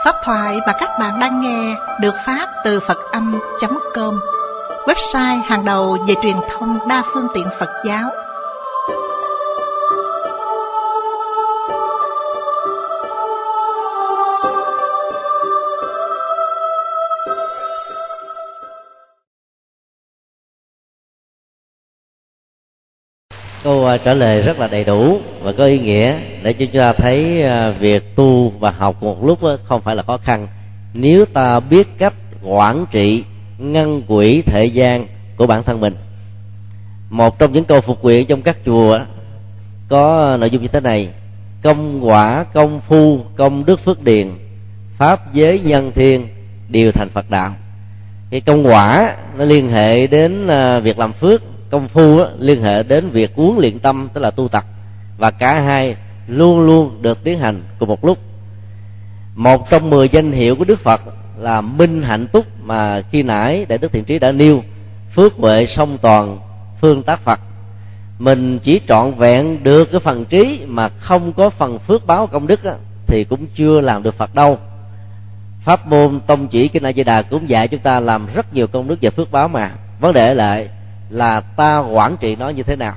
Pháp thoại mà các bạn đang nghe được phát từ Phật Âm.com, website hàng đầu về truyền thông đa phương tiện Phật giáo. Câu trả lời rất là đầy đủ và có ý nghĩa để cho chúng ta thấy việc tu và học một lúc không phải là khó khăn nếu ta biết cách quản trị ngân quỹ thời gian của bản thân mình. Một trong những câu phục nguyện trong các chùa có nội dung như thế này: công quả, công phu, công đức phước điền, pháp giới nhân thiên đều thành Phật đạo. Cái công quả nó liên hệ đến việc làm phước, công phu liên hệ đến việc huấn luyện tâm, tức là tu tập, và cả hai luôn luôn được tiến hành cùng một lúc. Một trong 10 danh hiệu của Đức Phật là minh hạnh túc, mà khi nãy Đại Đức Thiện Trí đã nêu: phước huệ song toàn, phương tác Phật. Mình chỉ trọn vẹn được cái phần trí mà không có phần phước báo công đức thì cũng chưa làm được Phật đâu. Pháp môn tông chỉ Kinh A Di Đà cũng dạy chúng ta làm rất nhiều công đức và phước báo, mà vấn đề lại là ta quản trị nó như thế nào.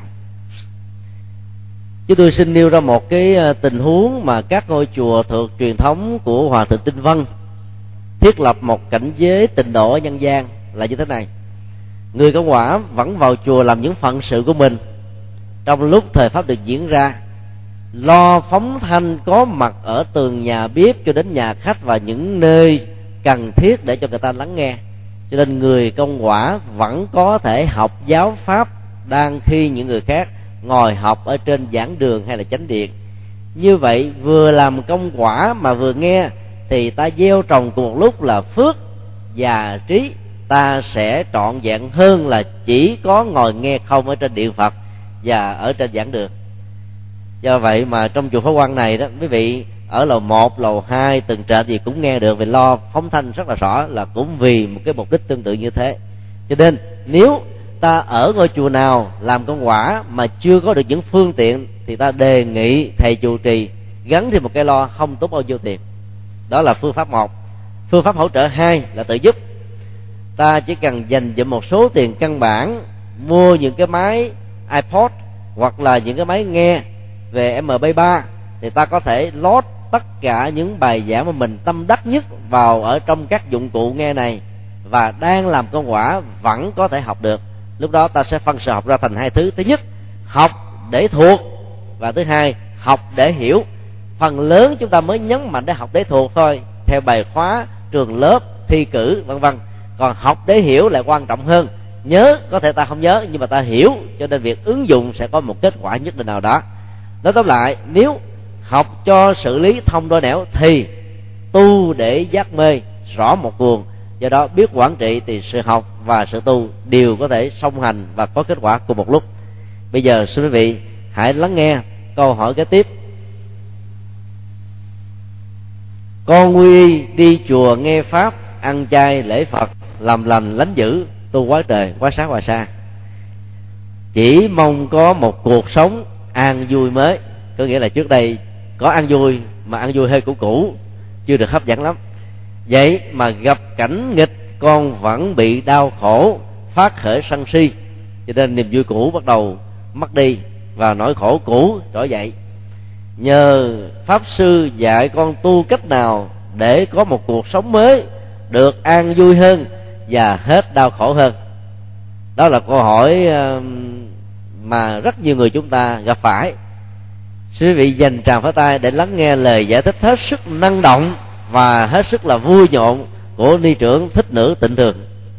Chứ tôi xin nêu ra một cái tình huống mà các ngôi chùa thuộc truyền thống của Hòa Thượng Tinh Vân thiết lập một cảnh giới tịnh độ ở nhân gian là như thế này: người công quả vẫn vào chùa làm những phận sự của mình, trong lúc thời pháp được diễn ra, lo phóng thanh có mặt ở tường nhà bếp cho đến nhà khách và những nơi cần thiết để cho người ta lắng nghe. Cho nên người công quả vẫn có thể học giáo pháp đang khi những người khác ngồi học ở trên giảng đường hay là chánh điện. Như vậy vừa làm công quả mà vừa nghe thì ta gieo trồng cùng một lúc là phước và trí. Ta sẽ trọn vẹn hơn là chỉ có ngồi nghe không ở trên điện Phật và ở trên giảng đường. Do vậy mà trong chùa Pháp Quan này đó, quý vị ở lầu 1, lầu 2, tầng trệt gì cũng nghe được, vì lo phóng thanh rất là rõ, là cũng vì một cái mục đích tương tự như thế. Cho nên nếu ta ở ngôi chùa nào làm công quả mà chưa có được những phương tiện thì ta đề nghị thầy trụ trì gắn thêm một cái lo không tốn bao nhiêu tiền. Đó là phương pháp 1. Phương pháp hỗ trợ 2 là tự giúp. Ta chỉ cần dành dụm một số tiền căn bản, mua những cái máy iPod hoặc là những cái máy nghe về MP3, thì ta có thể load tất cả những bài giảng mà mình tâm đắc nhất vào ở trong các dụng cụ nghe này, và đang làm công quả vẫn có thể học được. Lúc đó ta sẽ phân sự học ra thành hai thứ: thứ nhất, học để thuộc, và thứ hai, học để hiểu. Phần lớn chúng ta mới nhấn mạnh để học để thuộc thôi, theo bài khóa, trường lớp, thi cử vân vân. Còn học để hiểu lại quan trọng hơn. Nhớ có thể ta không nhớ, nhưng mà ta hiểu, cho nên việc ứng dụng sẽ có một kết quả nhất định nào đó. Nói tóm lại, nếu học cho xử lý thông đôi nẻo thì tu để giác mê rõ một nguồn. Do đó biết quản trị thì sự học và sự tu đều có thể song hành và có kết quả cùng một lúc. Bây giờ xin quý vị hãy lắng nghe câu hỏi kế tiếp. Con quy đi chùa nghe pháp, ăn chay lễ Phật, làm lành lánh dữ, tu quá trời quá sát quá xa, chỉ mong có một cuộc sống an vui mới. Có nghĩa là trước đây có an vui mà an vui hơi cũ, chưa được hấp dẫn lắm. Vậy mà gặp cảnh nghịch con vẫn bị đau khổ, phát khởi sân si, cho nên niềm vui cũ bắt đầu mất đi và nỗi khổ cũ trỗi dậy. Nhờ pháp sư dạy con tu cách nào để có một cuộc sống mới, được an vui hơn và hết đau khổ hơn. Đó là câu hỏi mà rất nhiều người chúng ta gặp phải. Xin quý vị dành tràng pháo tay để lắng nghe lời giải thích hết sức năng động và hết sức là vui nhộn của ni trưởng Thích Nữ Tịnh Thường.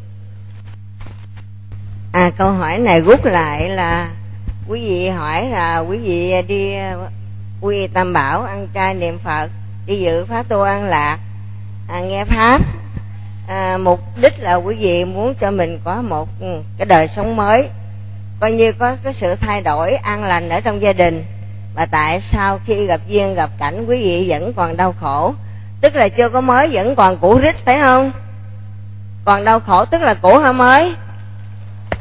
Câu hỏi này rút lại là quý vị hỏi là quý vị đi quy y Tam Bảo, ăn chay niệm Phật, đi dự pháp tu an lạc, nghe pháp, mục đích là quý vị muốn cho mình có một cái đời sống mới, coi như có cái sự thay đổi an lành ở trong gia đình. Và tại sao khi gặp duyên gặp cảnh quý vị vẫn còn đau khổ? Tức là chưa có mới, vẫn còn cũ rích, phải không? Còn đau khổ tức là cũ hay mới?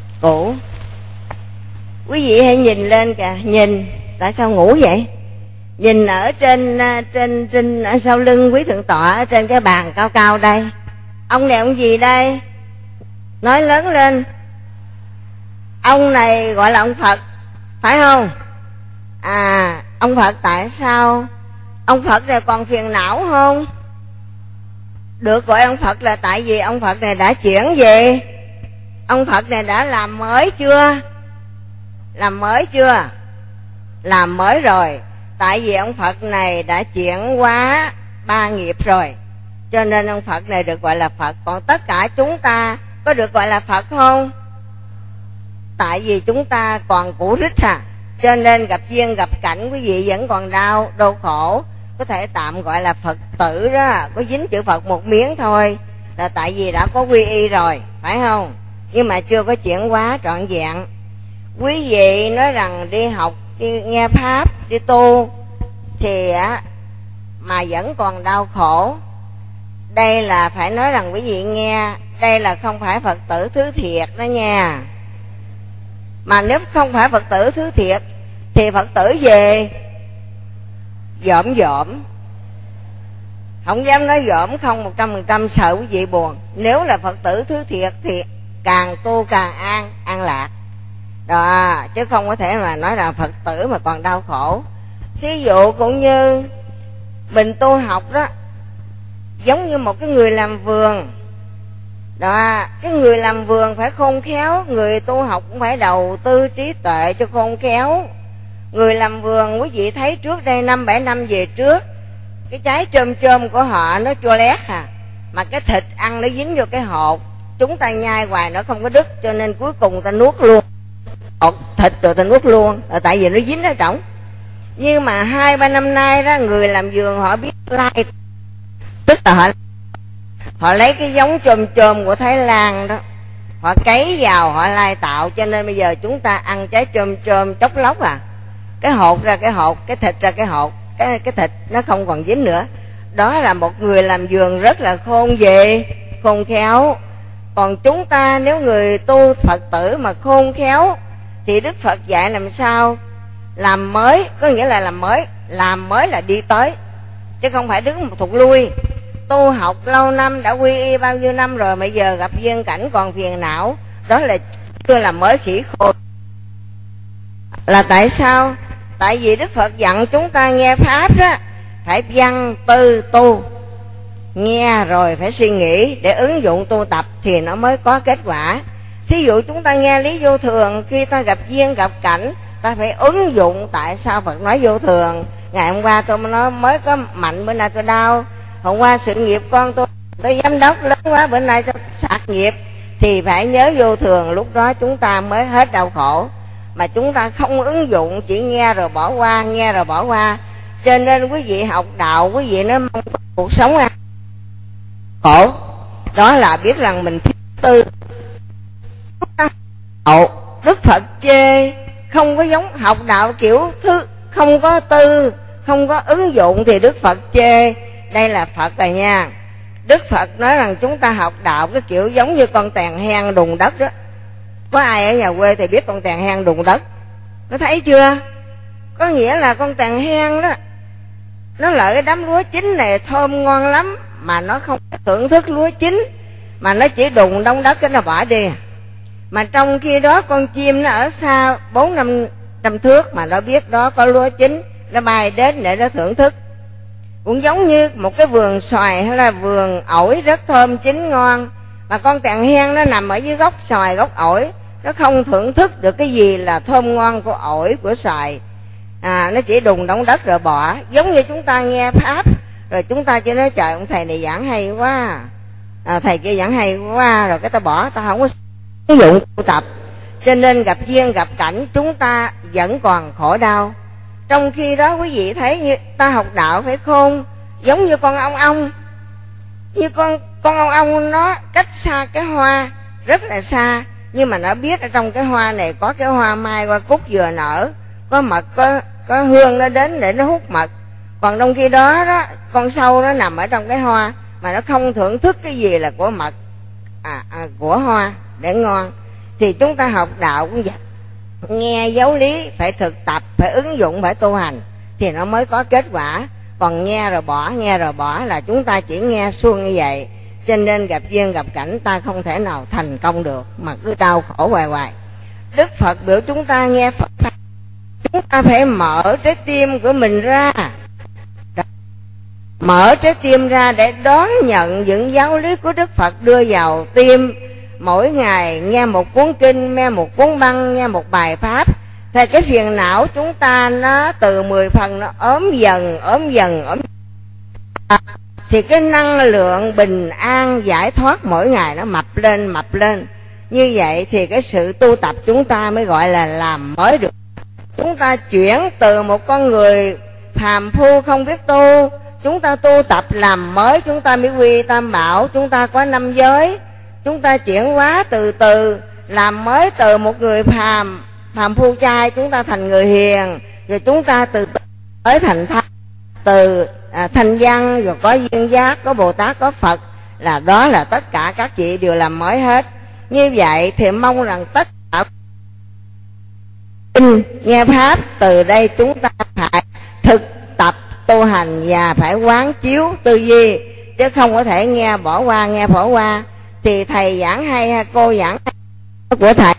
Cũ. Quý vị hãy nhìn lên kìa, nhìn, tại sao ngủ vậy? Nhìn ở trên ở sau lưng quý thượng tọa, ở trên cái bàn cao cao đây, ông này ông gì đây? Nói lớn lên. Ông này gọi là ông Phật, phải không? Ông Phật tại sao? Ông Phật này còn phiền não không? Được gọi ông Phật là tại vì ông Phật này đã chuyển gì? Ông Phật này đã làm mới chưa? Làm mới chưa? Làm mới rồi. Tại vì ông Phật này đã chuyển hóa 3 nghiệp rồi, cho nên ông Phật này được gọi là Phật. Còn tất cả chúng ta có được gọi là Phật không? Tại vì chúng ta còn cũ rích cho nên gặp duyên gặp cảnh quý vị vẫn còn đau khổ, có thể tạm gọi là Phật tử đó, có dính chữ Phật một miếng thôi, là tại vì đã có quy y rồi, phải không? Nhưng mà chưa có chuyển hóa trọn vẹn. Quý vị nói rằng đi học, đi nghe pháp, đi tu thì mà vẫn còn đau khổ, đây là phải nói rằng quý vị nghe, đây là không phải Phật tử thứ thiệt đó nha. Mà nếu không phải Phật tử thứ thiệt thì Phật tử về dởm, không dám nói dởm không 100%, sợ quý vị buồn. Nếu là Phật tử thứ thiệt thì càng tu càng an lạc đó, chứ không có thể mà nói là Phật tử mà còn đau khổ. Thí dụ cũng như mình tu học đó, giống như một cái người làm vườn đó, cái người làm vườn phải khôn khéo, người tu học cũng phải đầu tư trí tuệ cho khôn khéo. Người làm vườn quý vị thấy trước đây 5-7 năm về trước, cái trái trôm của họ nó chua lét mà cái thịt ăn nó dính vô cái hột, chúng ta nhai hoài nó không có đứt, cho nên cuối cùng ta nuốt luôn hột thịt rồi ta nuốt luôn, là tại vì nó dính ở trỏng. Nhưng mà 2-3 năm nay đó, người làm vườn họ biết lai, tức là họ lấy cái giống chôm của Thái Lan đó, họ cấy vào, họ lai tạo, cho nên bây giờ chúng ta ăn trái chôm chốc lóc cái hột ra cái hột, cái thịt ra cái hột, cái thịt nó không còn dính nữa. Đó là một người làm vườn rất là khôn khéo. Còn chúng ta nếu người tu Phật tử mà khôn khéo thì Đức Phật dạy làm sao làm mới, có nghĩa là làm mới là đi tới, chứ không phải đứng một thụt lui. Tu học lâu năm, đã quy y bao nhiêu năm rồi, bây giờ gặp duyên cảnh còn phiền não, đó là chưa làm mới khỉ khô. Là tại sao? Tại vì Đức Phật dặn chúng ta nghe pháp đó, phải văn tư tu, nghe rồi phải suy nghĩ để ứng dụng tu tập thì nó mới có kết quả. Thí dụ chúng ta nghe lý vô thường, khi ta gặp duyên gặp cảnh, ta phải ứng dụng. Tại sao Phật nói vô thường? Ngày hôm qua tôi nói mới có mạnh, bữa nay tôi đau. Hôm qua sự nghiệp con tôi giám đốc lớn quá, bữa nay tôi sạc nghiệp. Thì phải nhớ vô thường, lúc đó chúng ta mới hết đau khổ. Mà chúng ta không ứng dụng, chỉ nghe rồi bỏ qua, nghe rồi bỏ qua. Cho nên quý vị học đạo, quý vị nói mong cuộc sống khổ, đó là biết rằng mình thiếu tư. Đức Phật chê không có giống học đạo kiểu không có tư, không có ứng dụng thì Đức Phật chê. Đây là Phật rồi nha. Đức Phật nói rằng chúng ta học đạo cái kiểu giống như con tèn hang đùn đất đó. Có ai ở nhà quê thì biết con tèn hang đùn đất, có thấy chưa? Có nghĩa là con tèn hang đó, nó lợi cái đám lúa chín này thơm ngon lắm, mà nó không thưởng thức lúa chín, mà nó chỉ đùng đống đất cái nó bỏ đi. Mà trong khi đó con chim nó ở xa 400-500 thước mà nó biết đó có lúa chín, nó bay đến để nó thưởng thức. Cũng giống như một cái vườn xoài hay là vườn ổi rất thơm chín ngon, mà con tèn hang nó nằm ở dưới gốc xoài gốc ổi, nó không thưởng thức được cái gì là thơm ngon của ổi của xoài, nó chỉ đùng đống đất rồi bỏ. Giống như chúng ta nghe pháp rồi chúng ta chỉ nói trời ông thầy này giảng hay quá, thầy kia giảng hay quá, rồi cái ta bỏ, ta không có sử dụng tu tập. Cho nên gặp duyên gặp cảnh chúng ta vẫn còn khổ đau. Trong khi đó quý vị thấy như ta học đạo phải khôn, giống như con ong. Như con ong nó cách xa cái hoa rất là xa, nhưng mà nó biết ở trong cái hoa này có cái hoa mai, hoa cúc vừa nở, có mật, có hương, nó đến để nó hút mật. Còn trong khi đó đó, con sâu nó nằm ở trong cái hoa mà nó không thưởng thức cái gì là của mật, của hoa để ngon. Thì chúng ta học đạo cũng vậy, nghe giáo lý phải thực tập, phải ứng dụng, phải tu hành thì nó mới có kết quả. Còn nghe rồi bỏ là chúng ta chỉ nghe suông như vậy, cho nên gặp duyên gặp cảnh ta không thể nào thành công được, mà cứ đau khổ hoài hoài. Đức Phật biểu chúng ta nghe Phật pháp, chúng ta phải mở trái tim của mình ra, mở trái tim ra để đón nhận những giáo lý của Đức Phật đưa vào tim. Mỗi ngày nghe một cuốn kinh, nghe một cuốn băng, nghe một bài pháp, thì cái phiền não chúng ta nó từ 10 phần nó ốm dần. Thì cái năng lượng bình an giải thoát mỗi ngày nó mập lên. Như vậy thì cái sự tu tập chúng ta mới gọi là làm mới được. Chúng ta chuyển từ một con người phàm phu không biết tu, chúng ta tu tập làm mới, chúng ta mới quy tam bảo, chúng ta có 5 giới. Chúng ta chuyển hóa từ từ, làm mới từ một người phàm phu trai, chúng ta thành người hiền, rồi chúng ta từ từ mới thành thanh, từ thanh văn, rồi có duyên giác, có Bồ Tát, có Phật, là đó là tất cả các vị đều làm mới hết. Như vậy thì mong rằng tất cả nghe pháp từ đây chúng ta phải thực tập tu hành và phải quán chiếu tư duy, chứ không có thể nghe bỏ qua. Thì thầy giảng hay cô giảng hay của thầy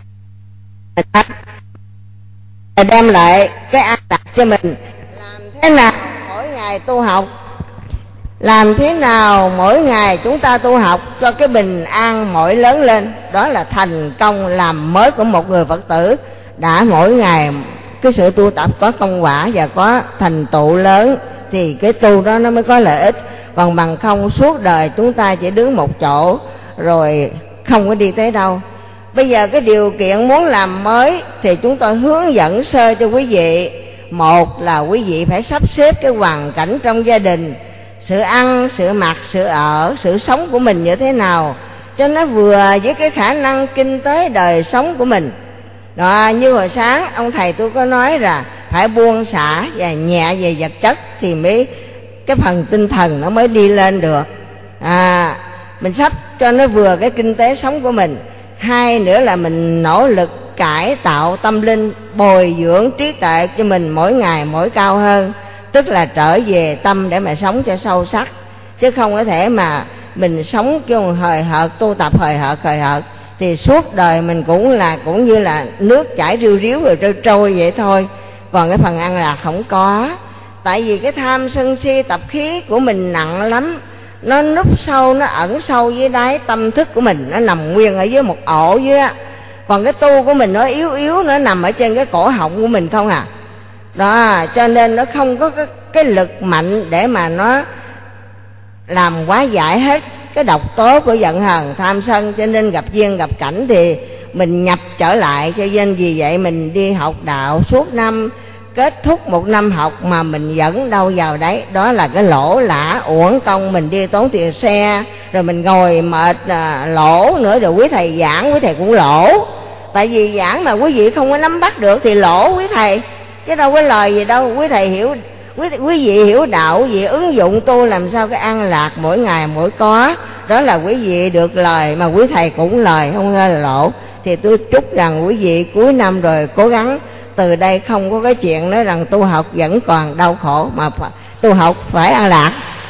đem lại cái an lạc cho mình. Làm thế nào mỗi ngày tu học, làm thế nào mỗi ngày chúng ta tu học cho cái bình an mỗi lớn lên, đó là thành công làm mới của một người Phật tử. Đã mỗi ngày cái sự tu tập có công quả và có thành tựu lớn thì cái tu đó nó mới có lợi ích. Còn bằng không suốt đời chúng ta chỉ đứng một chỗ rồi không có đi tới đâu. Bây giờ cái điều kiện muốn làm mới thì chúng tôi hướng dẫn sơ cho quý vị. Một là quý vị phải sắp xếp cái hoàn cảnh trong gia đình, sự ăn, sự mặc, sự ở, sự sống của mình như thế nào cho nó vừa với cái khả năng kinh tế đời sống của mình. Đó, như hồi sáng ông thầy tôi có nói là phải buông xả và nhẹ về vật chất thì mới cái phần tinh thần nó mới đi lên được. Mình sắp cho nó vừa cái kinh tế sống của mình. Hai nữa là mình nỗ lực cải tạo tâm linh, bồi dưỡng trí tuệ cho mình mỗi ngày mỗi cao hơn, tức là trở về tâm để mà sống cho sâu sắc, chứ không có thể mà mình sống kêu hời hợt, tu tập hời hợt thì suốt đời mình cũng như là nước chảy riu riu rồi trôi vậy thôi. Còn cái phần ăn lạc không có, tại vì cái tham sân si tập khí của mình nặng lắm, nó núp sâu, nó ẩn sâu dưới đáy tâm thức của mình, nó nằm nguyên ở dưới một ổ dưới á. Còn cái tu của mình nó yếu, nó nằm ở trên cái cổ họng của mình không à. Đó, cho nên nó không có cái lực mạnh để mà nó làm hóa giải hết cái độc tố của giận hờn tham sân. Cho nên gặp duyên gặp cảnh thì mình nhập trở lại. Cho nên vì vậy mình đi học đạo suốt năm, kết thúc một năm học mà mình vẫn đâu vào đấy, đó là cái lỗ lã uổng công. Mình đi tốn tiền xe, rồi mình ngồi mệt lỗ nữa, rồi quý thầy giảng quý thầy cũng lỗ. Tại vì giảng mà quý vị không có nắm bắt được thì lỗ quý thầy, chứ đâu có lời gì đâu. Quý thầy hiểu, quý vị hiểu đạo, quý vị ứng dụng tu làm sao cái an lạc mỗi ngày mỗi có, đó là quý vị được lời mà quý thầy cũng lời, không nghe là lỗ. Thì tôi chúc rằng quý vị cuối năm rồi cố gắng từ đây không có cái chuyện nói rằng tu học vẫn còn đau khổ, mà tu học phải an lạc.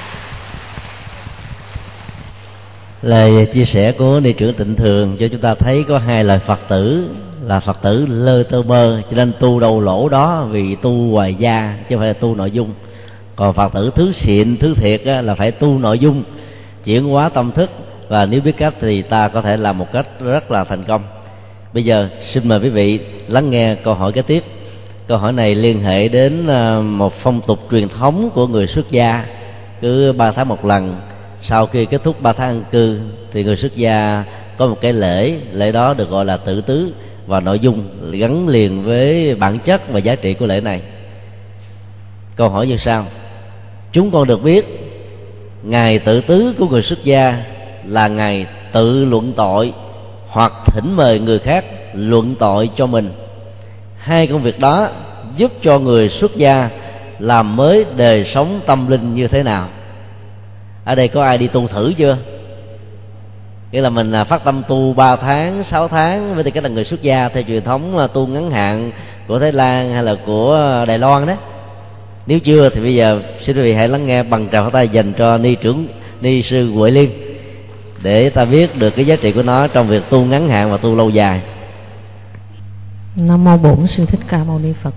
Lời chia sẻ của ni trưởng Tịnh Thường cho chúng ta thấy có hai loại Phật tử là Phật tử lơ tơ mơ, cho nên tu đâu lỗ đó vì tu ngoài da chứ không phải là tu nội dung. Còn Phật tử thứ xịn, thứ thiệt là phải tu nội dung, chuyển hóa tâm thức, và nếu biết cách thì ta có thể làm một cách rất là thành công. Bây giờ xin mời quý vị lắng nghe câu hỏi kế tiếp. Câu hỏi này liên hệ đến một phong tục truyền thống của người xuất gia. Cứ 3 tháng một lần, sau khi kết thúc 3 tháng an cư thì người xuất gia có một cái lễ đó được gọi là tự tứ, và nội dung gắn liền với bản chất và giá trị của lễ này. Câu hỏi như sau: chúng con được biết ngày tự tứ của người xuất gia là ngày tự luận tội hoặc thỉnh mời người khác luận tội cho mình. Hai công việc đó giúp cho người xuất gia làm mới đời sống tâm linh như thế nào? Ở đây có ai đi tu thử chưa? Nghĩa là mình phát tâm tu 3 tháng, 6 tháng với tư cách là người xuất gia theo truyền thống tu ngắn hạn của Thái Lan hay là của Đài Loan đó. Nếu chưa thì bây giờ xin quý vị hãy lắng nghe bằng tràng pháo tay dành cho ni sư Huệ Liên, để ta biết được cái giá trị của nó trong việc tu ngắn hạn và tu lâu dài. Nam mô Bổn Sư Thích Ca Mâu Ni Phật.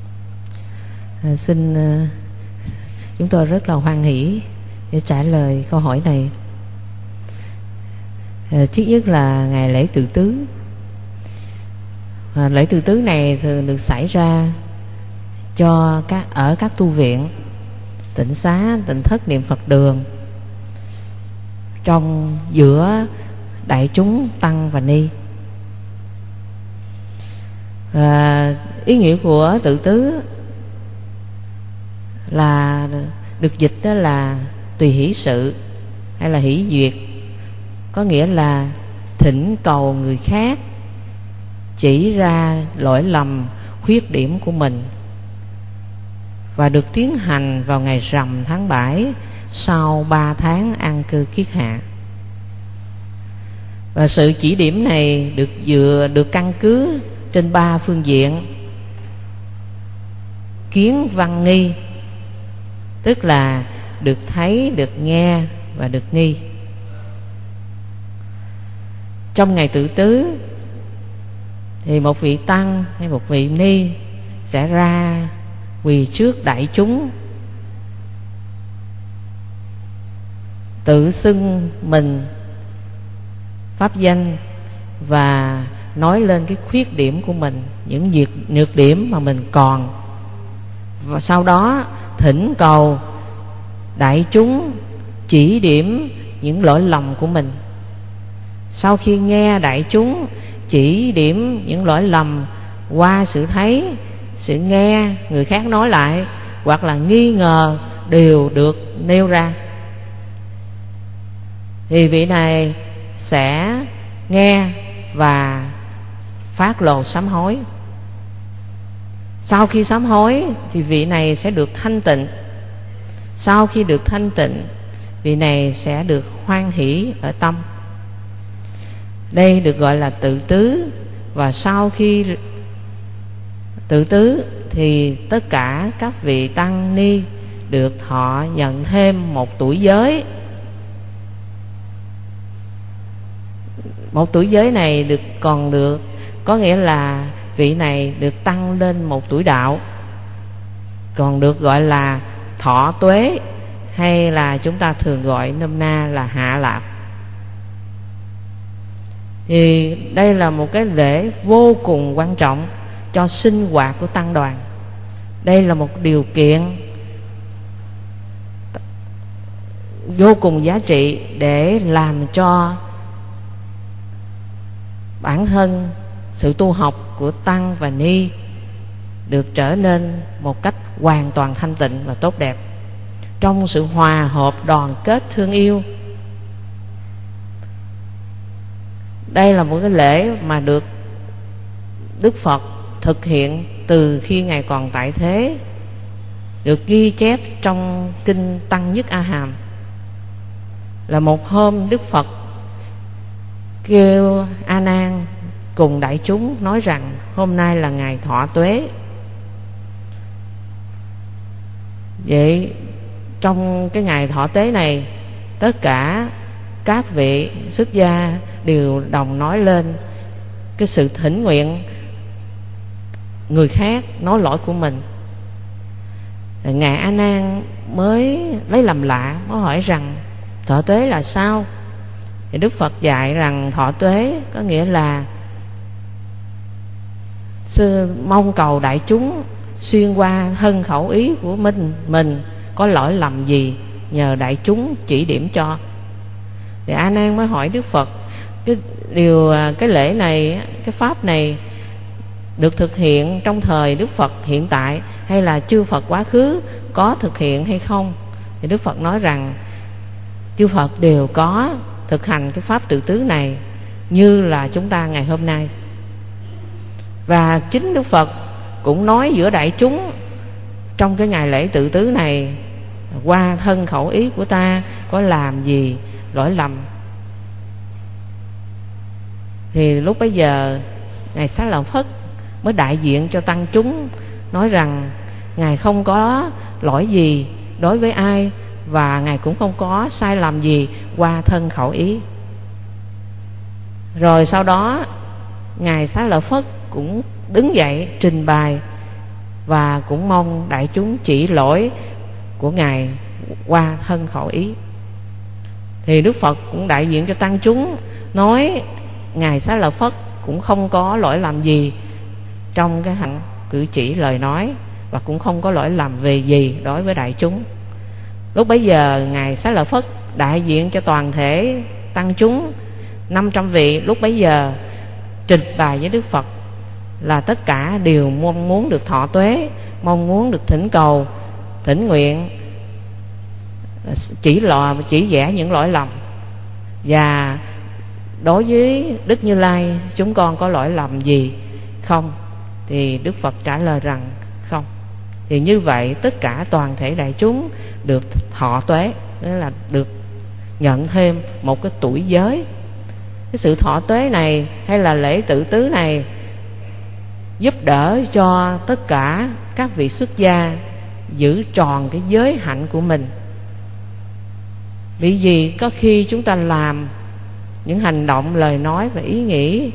Xin chúng tôi rất là hoan hỷ để trả lời câu hỏi này. Trước nhất là ngày lễ tự tứ. Lễ tự tứ này thường được xảy ra cho ở các tu viện, tịnh xá, tịnh thất, niệm Phật đường, trong giữa đại chúng tăng và ni. Ý nghĩa của tự tứ là được dịch đó là tùy hỷ sự hay là hỷ duyệt, có nghĩa là thỉnh cầu người khác chỉ ra lỗi lầm, khuyết điểm của mình, và được tiến hành vào ngày rằm tháng 7 sau 3 tháng an cư kiết hạ. Và sự chỉ điểm này được căn cứ trên 3 phương diện: kiến, văn, nghi, tức là được thấy, được nghe và được nghi. Trong ngày tự tứ thì một vị tăng hay một vị ni sẽ ra quỳ trước đại chúng, tự xưng mình, pháp danh, và nói lên cái khuyết điểm của mình, những nhược điểm mà mình còn, và sau đó thỉnh cầu đại chúng chỉ điểm những lỗi lầm của mình. Sau khi nghe đại chúng chỉ điểm những lỗi lầm qua sự thấy, sự nghe người khác nói lại, hoặc là nghi ngờ đều được nêu ra, thì vị này sẽ nghe và phát lộ sám hối. Sau khi sám hối thì vị này sẽ được thanh tịnh. Sau khi được thanh tịnh, vị này sẽ được hoan hỷ ở tâm. Đây được gọi là tự tứ. Và sau khi tự tứ thì tất cả các vị tăng ni được thọ nhận thêm một tuổi giới. Một tuổi giới này còn được, có nghĩa là vị này được tăng lên một tuổi đạo, còn được gọi là thọ tuế, hay là chúng ta thường gọi nôm na là hạ lạp. Thì đây là một cái lễ vô cùng quan trọng cho sinh hoạt của tăng đoàn. Đây là một điều kiện vô cùng giá trị để làm cho bản thân sự tu học của tăng và ni được trở nên một cách hoàn toàn thanh tịnh và tốt đẹp, trong sự hòa hợp, đoàn kết, thương yêu. Đây là một cái lễ mà được Đức Phật thực hiện từ khi Ngài còn tại thế, được ghi chép trong kinh Tăng Nhất A Hàm. Là một hôm Đức Phật kêu A Nan cùng đại chúng nói rằng hôm nay là ngày thọ tuế. Vậy trong cái ngày thọ tế này, tất cả các vị xuất gia đều đồng nói lên cái sự thỉnh nguyện người khác nói lỗi của mình. Ngài A Nan mới lấy làm lạ, mới hỏi rằng thọ tuế là sao? Thì Đức Phật dạy rằng thọ tuế có nghĩa là mong cầu đại chúng xuyên qua thân khẩu ý của mình có lỗi lầm gì, nhờ đại chúng chỉ điểm cho. Thì A Nan mới hỏi Đức Phật, cái lễ này, cái pháp này được thực hiện trong thời Đức Phật hiện tại hay là chư Phật quá khứ có thực hiện hay không? Thì Đức Phật nói rằng chư Phật đều có thực hành cái pháp tự tứ này như là chúng ta ngày hôm nay. Và chính Đức Phật cũng nói giữa đại chúng trong cái ngày lễ tự tứ này, qua thân khẩu ý của ta có làm gì lỗi lầm. Thì lúc bấy giờ Ngài Xá Lợi Phất mới đại diện cho tăng chúng nói rằng Ngài không có lỗi gì đối với ai, và Ngài cũng không có sai lầm gì qua thân khẩu ý. Rồi sau đó Ngài Xá Lợi Phất cũng đứng dậy trình bày và cũng mong đại chúng chỉ lỗi của Ngài qua thân khẩu ý. Thì Đức Phật cũng đại diện cho tăng chúng nói Ngài Xá Lợi Phất cũng không có lỗi lầm gì trong cái hành cử chỉ lời nói, và cũng không có lỗi lầm về gì đối với đại chúng. Lúc bấy giờ Ngài Xá Lợi Phất đại diện cho toàn thể tăng chúng 500 vị lúc bấy giờ trình bày với Đức Phật là tất cả đều mong muốn được thọ tuế, mong muốn được thỉnh cầu, thỉnh nguyện, chỉ vẽ những lỗi lầm. Và đối với Đức Như Lai, chúng con có lỗi lầm gì không? Thì Đức Phật trả lời rằng không. Thì như vậy tất cả toàn thể đại chúng được thọ tuế, tức là được nhận thêm một cái tuổi giới. Cái sự thọ tuế này hay là lễ tự tứ này giúp đỡ cho tất cả các vị xuất gia giữ tròn cái giới hạnh của mình. Bởi vì có khi chúng ta làm những hành động, lời nói và ý nghĩ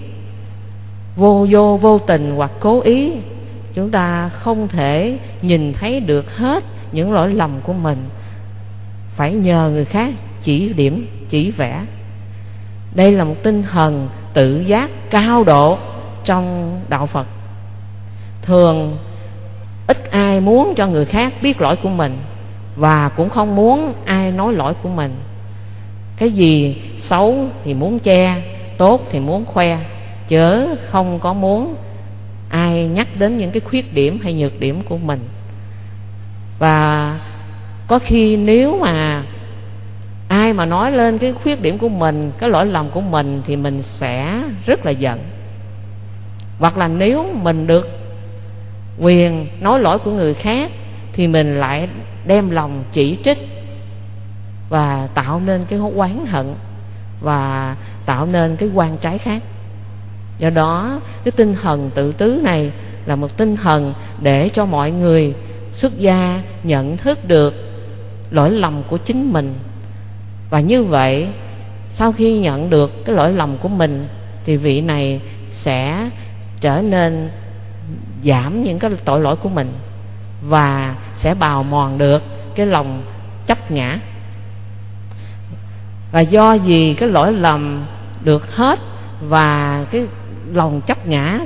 vô tình hoặc cố ý, chúng ta không thể nhìn thấy được hết những lỗi lầm của mình, phải nhờ người khác chỉ điểm, chỉ vẽ. Đây là một tinh thần tự giác cao độ trong đạo Phật. Thường ít ai muốn cho người khác biết lỗi của mình, và cũng không muốn ai nói lỗi của mình. Cái gì xấu thì muốn che, tốt thì muốn khoe, chớ không có muốn ai nhắc đến những cái khuyết điểm hay nhược điểm của mình. Và có khi nếu mà ai mà nói lên cái khuyết điểm của mình, cái lỗi lầm của mình, thì mình sẽ rất là giận. Hoặc là nếu mình được quyền nói lỗi của người khác thì mình lại đem lòng chỉ trích và tạo nên cái oán hận và tạo nên cái oan trái khác. Do đó cái tinh thần tự tứ này là một tinh thần để cho mọi người xuất gia nhận thức được lỗi lầm của chính mình. Và như vậy sau khi nhận được cái lỗi lầm của mình thì vị này sẽ trở nên giảm những cái tội lỗi của mình, và sẽ bào mòn được cái lòng chấp ngã. Và do vì cái lỗi lầm được hết và cái lòng chấp ngã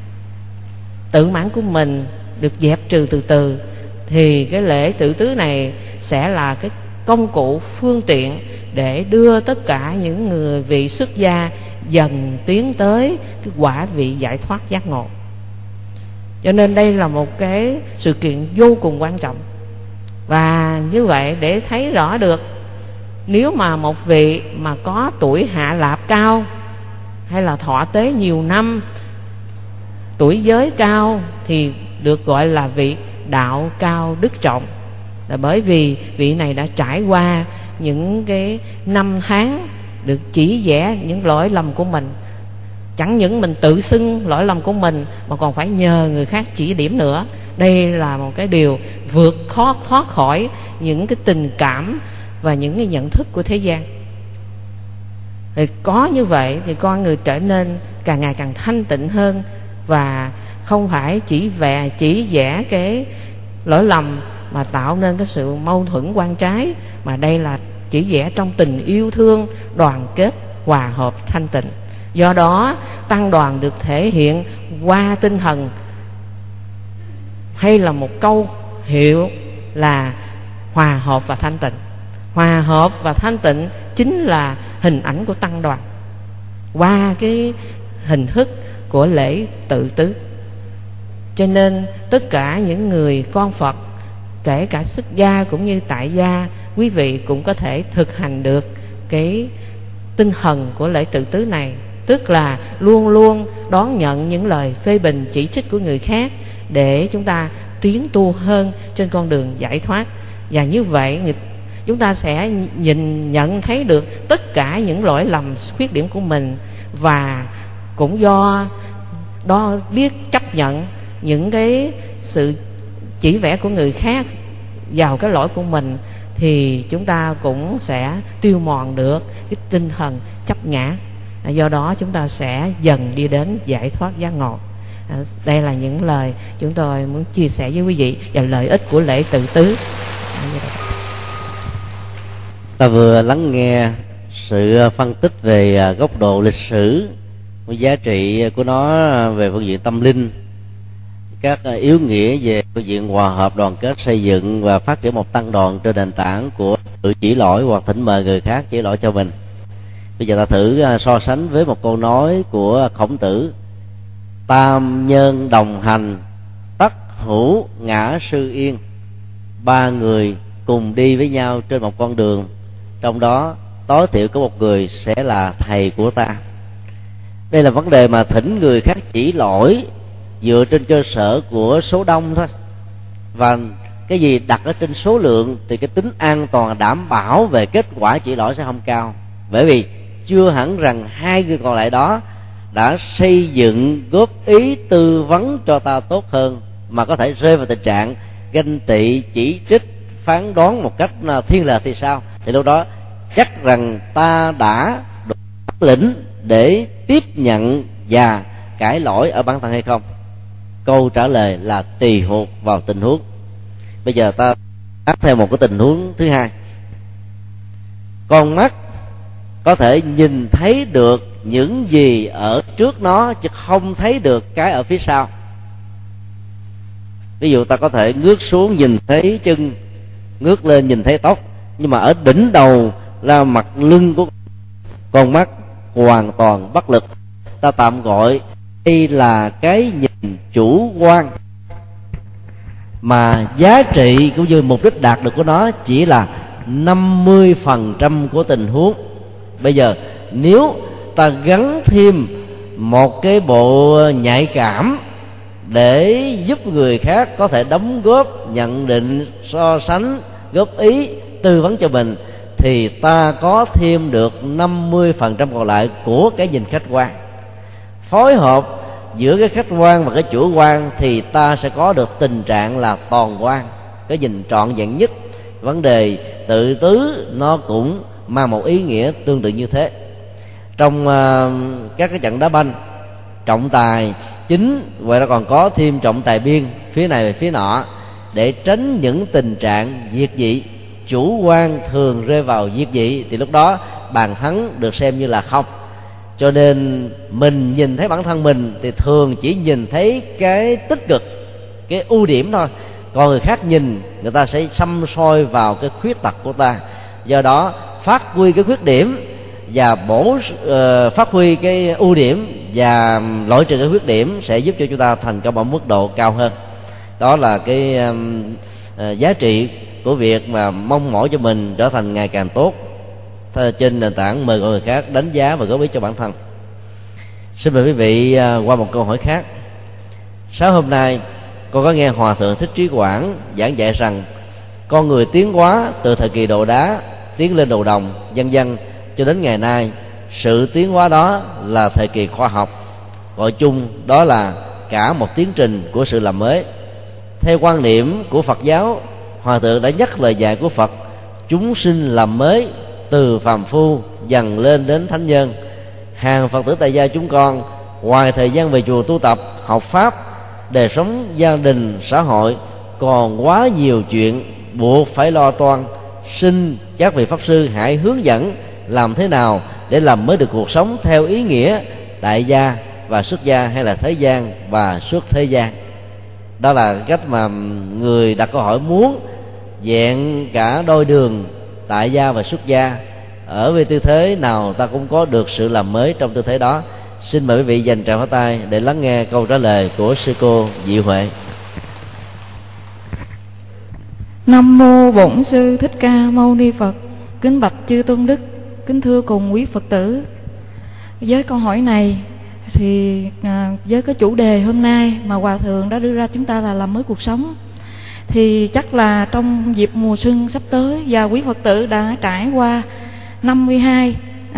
tự mãn của mình được dẹp trừ từ từ, thì cái lễ tự tứ này sẽ là cái công cụ phương tiện để đưa tất cả những người vị xuất gia dần tiến tới cái quả vị giải thoát giác ngộ. Cho nên đây là một cái sự kiện vô cùng quan trọng. Và như vậy để thấy rõ được, nếu mà một vị mà có tuổi hạ lạp cao, hay là thọ tế nhiều năm, tuổi giới cao, thì được gọi là vị đạo cao đức trọng. Là bởi vì vị này đã trải qua những cái năm tháng được chỉ vẽ những lỗi lầm của mình. Chẳng những mình tự xưng lỗi lầm của mình mà còn phải nhờ người khác chỉ điểm nữa. Đây là một cái điều vượt thoát khỏi những cái tình cảm và những cái nhận thức của thế gian. Thì có như vậy thì con người trở nên càng ngày càng thanh tịnh hơn, và không phải chỉ vẽ cái lỗi lầm mà tạo nên cái sự mâu thuẫn oan trái, mà đây là chỉ vẽ trong tình yêu thương, đoàn kết, hòa hợp, thanh tịnh. Do đó tăng đoàn được thể hiện qua tinh thần, hay là một câu hiệu là hòa hợp và thanh tịnh. Hòa hợp và thanh tịnh chính là hình ảnh của tăng đoàn qua cái hình thức của lễ tự tứ. Cho nên tất cả những người con Phật, kể cả xuất gia cũng như tại gia, quý vị cũng có thể thực hành được cái tinh thần của lễ tự tứ này. Tức là luôn luôn đón nhận những lời phê bình chỉ trích của người khác để chúng ta tiến tu hơn trên con đường giải thoát. Và như vậy chúng ta sẽ nhận thấy được tất cả những lỗi lầm khuyết điểm của mình, và cũng do đó biết chấp nhận những cái sự chỉ vẽ của người khác vào cái lỗi của mình, thì chúng ta cũng sẽ tiêu mòn được cái tinh thần chấp ngã. Do đó chúng ta sẽ dần đi đến giải thoát giác ngộ. Đây là những lời chúng tôi muốn chia sẻ với quý vị và lợi ích của lễ tự tứ. Ta vừa lắng nghe sự phân tích về góc độ lịch sử, giá trị của nó về phương diện tâm linh, các yếu nghĩa về phương diện hòa hợp, đoàn kết, xây dựng và phát triển một tăng đoàn trên nền tảng của tự chỉ lỗi hoặc thỉnh mời người khác chỉ lỗi cho mình. Bây giờ ta thử so sánh với một câu nói của Khổng Tử: tam nhân đồng hành, tất hữu ngã sư yên. Ba người cùng đi với nhau trên một con đường, trong đó tối thiểu có một người sẽ là thầy của ta. Đây là vấn đề mà thỉnh người khác chỉ lỗi dựa trên cơ sở của số đông thôi, và cái gì đặt ở trên số lượng thì cái tính an toàn đảm bảo về kết quả chỉ lỗi sẽ không cao, bởi vì chưa hẳn rằng hai người còn lại đó đã xây dựng, góp ý, tư vấn cho ta tốt hơn, mà có thể rơi vào tình trạng ganh tị, chỉ trích, phán đoán một cách thiên lệch thì sao? Thì lúc đó chắc rằng ta đã đủ bản lĩnh để tiếp nhận và cải lỗi ở bản thân hay không? Câu trả lời là tùy thuộc vào tình huống. Bây giờ ta áp theo một cái tình huống thứ hai. Con mắt có thể nhìn thấy được những gì ở trước nó, chứ không thấy được cái ở phía sau. Ví dụ ta có thể ngước xuống nhìn thấy chân, ngước lên nhìn thấy tóc, nhưng mà ở đỉnh đầu là mặt lưng của con mắt hoàn toàn bất lực. Ta tạm gọi đây là cái nhìn chủ quan, mà giá trị cũng như mục đích đạt được của nó chỉ là 50% của tình huống. Bây giờ nếu ta gắn thêm một cái bộ nhạy cảm để giúp người khác có thể đóng góp, nhận định, so sánh, góp ý, tư vấn cho mình, thì ta có thêm được 50% còn lại của cái nhìn khách quan. Phối hợp giữa cái khách quan và cái chủ quan thì ta sẽ có được tình trạng là toàn quan, cái nhìn trọn vẹn nhất. Vấn đề tự tứ nó cũng mang một ý nghĩa tương tự như thế. Trong các cái trận đá banh, trọng tài chính ngoài ra còn có thêm trọng tài biên phía này và phía nọ, để tránh những tình trạng diệt dị. Chủ quan thường rơi vào diệt dị thì lúc đó bàn thắng được xem như là không. Cho nên mình nhìn thấy bản thân mình thì thường chỉ nhìn thấy cái tích cực, cái ưu điểm thôi, còn người khác nhìn, người ta sẽ xăm soi vào cái khuyết tật của ta. Do đó phát huy cái khuyết điểm và phát huy cái ưu điểm và loại trừ cái khuyết điểm sẽ giúp cho chúng ta thành công ở mức độ cao hơn. Đó là cái giá trị của việc mà mong mỏi cho mình trở thành ngày càng tốt trên nền tảng mời gọi người khác đánh giá và góp ý cho bản thân. Xin mời quý vị qua một câu hỏi khác. Sáng hôm nay con có nghe Hòa Thượng Thích Trí Quảng giảng dạy rằng con người tiến hóa từ thời kỳ đồ đá tiến lên đồ đồng, vân vân, cho đến ngày nay. Sự tiến hóa đó là thời kỳ khoa học, gọi chung đó là cả một tiến trình của sự làm mới. Theo quan niệm của Phật giáo, Hòa Thượng đã nhắc lời dạy của Phật: chúng sinh làm mới từ phàm phu dần lên đến thánh nhân. Hàng Phật tử tại gia chúng con, ngoài thời gian về chùa tu tập, học pháp, đời sống gia đình, xã hội còn quá nhiều chuyện buộc phải lo toan. Xin các vị Pháp Sư hãy hướng dẫn làm thế nào để làm mới được cuộc sống theo ý nghĩa đại gia và xuất gia, hay là thế gian và xuất thế gian. Đó là cách mà người đặt câu hỏi muốn vẹn cả đôi đường tại gia và xuất gia, ở về tư thế nào ta cũng có được sự làm mới trong tư thế đó. Xin mời quý vị dành tràng pháo tay để lắng nghe câu trả lời của sư cô Diệu Huệ. Nam mô Bổn Sư Thích Ca Mâu Ni Phật. Kính bạch chư tôn đức, kính thưa cùng quý Phật tử. Với câu hỏi này thì với cái chủ đề hôm nay mà Hòa Thượng đã đưa ra chúng ta là làm mới cuộc sống, thì chắc là trong dịp mùa xuân sắp tới và quý Phật tử đã trải qua 52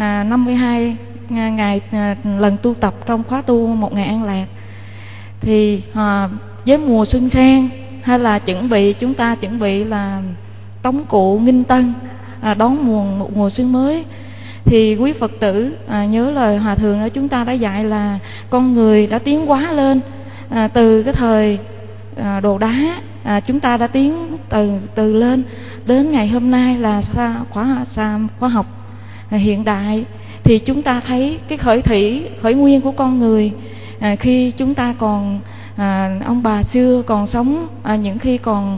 ngày lần tu tập trong khóa tu 1 ngày an lạc, thì với mùa xuân sang hay là chúng ta chuẩn bị là tống cụ nghinh tân, đón một mùa xuân mới. Thì quý Phật tử nhớ lời Hòa Thượng đó, chúng ta đã dạy là con người đã tiến hóa lên từ cái thời đồ đá, chúng ta đã tiến từ lên đến ngày hôm nay là khoa học hiện đại. Thì chúng ta thấy cái khởi nguyên của con người khi chúng ta còn ông bà xưa còn sống, những khi còn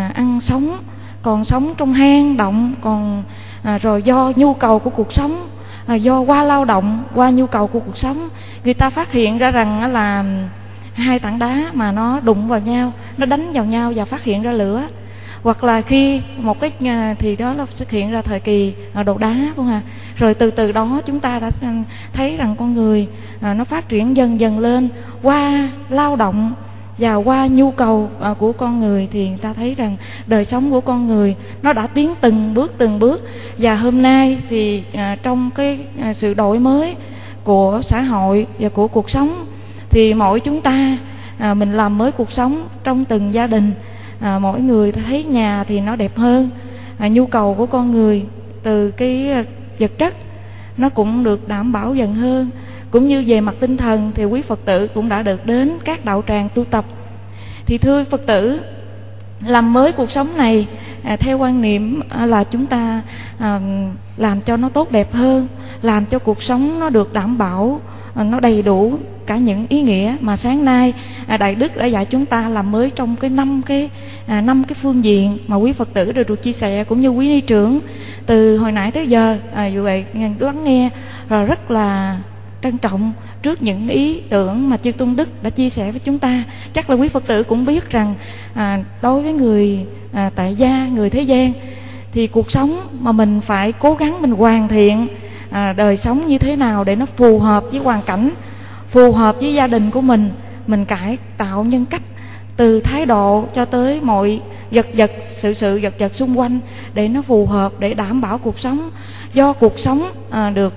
còn sống trong hang động, còn rồi do nhu cầu của cuộc sống, do qua lao động, qua nhu cầu của cuộc sống, người ta phát hiện ra rằng là hai tảng đá mà nó đụng vào nhau, nó đánh vào nhau và phát hiện ra lửa. Hoặc là khi một cái thì đó là xuất hiện ra thời kỳ đồ đá, đúng không ạ? Rồi từ đó chúng ta đã thấy rằng con người nó phát triển dần dần lên qua lao động và qua nhu cầu của con người, thì người ta thấy rằng đời sống của con người nó đã tiến từng bước. Và hôm nay thì trong cái sự đổi mới của xã hội và của cuộc sống, thì mỗi chúng ta mình làm mới cuộc sống trong từng gia đình. Mỗi người thấy nhà thì nó đẹp hơn, nhu cầu của con người từ cái vật chất nó cũng được đảm bảo dần hơn. Cũng như về mặt tinh thần thì quý Phật tử cũng đã được đến các đạo tràng tu tập. Thì thưa Phật tử, làm mới cuộc sống này theo quan niệm là chúng ta làm cho nó tốt đẹp hơn, làm cho cuộc sống nó được đảm bảo, nó đầy đủ cả những ý nghĩa mà sáng nay Đại Đức đã dạy chúng ta làm mới trong cái năm cái phương diện mà quý Phật tử đều được chia sẻ, cũng như quý ni trưởng từ hồi nãy tới giờ. Dù vậy lắng nghe rồi rất là trân trọng trước những ý tưởng mà chư Tôn Đức đã chia sẻ với chúng ta. Chắc là quý Phật tử cũng biết rằng đối với người tại gia, người thế gian, thì cuộc sống mà mình phải cố gắng mình hoàn thiện đời sống như thế nào để nó phù hợp với hoàn cảnh, phù hợp với gia đình của mình cải tạo nhân cách từ thái độ cho tới mọi vật sự vật vật xung quanh để nó phù hợp, để đảm bảo cuộc sống. Do cuộc sống được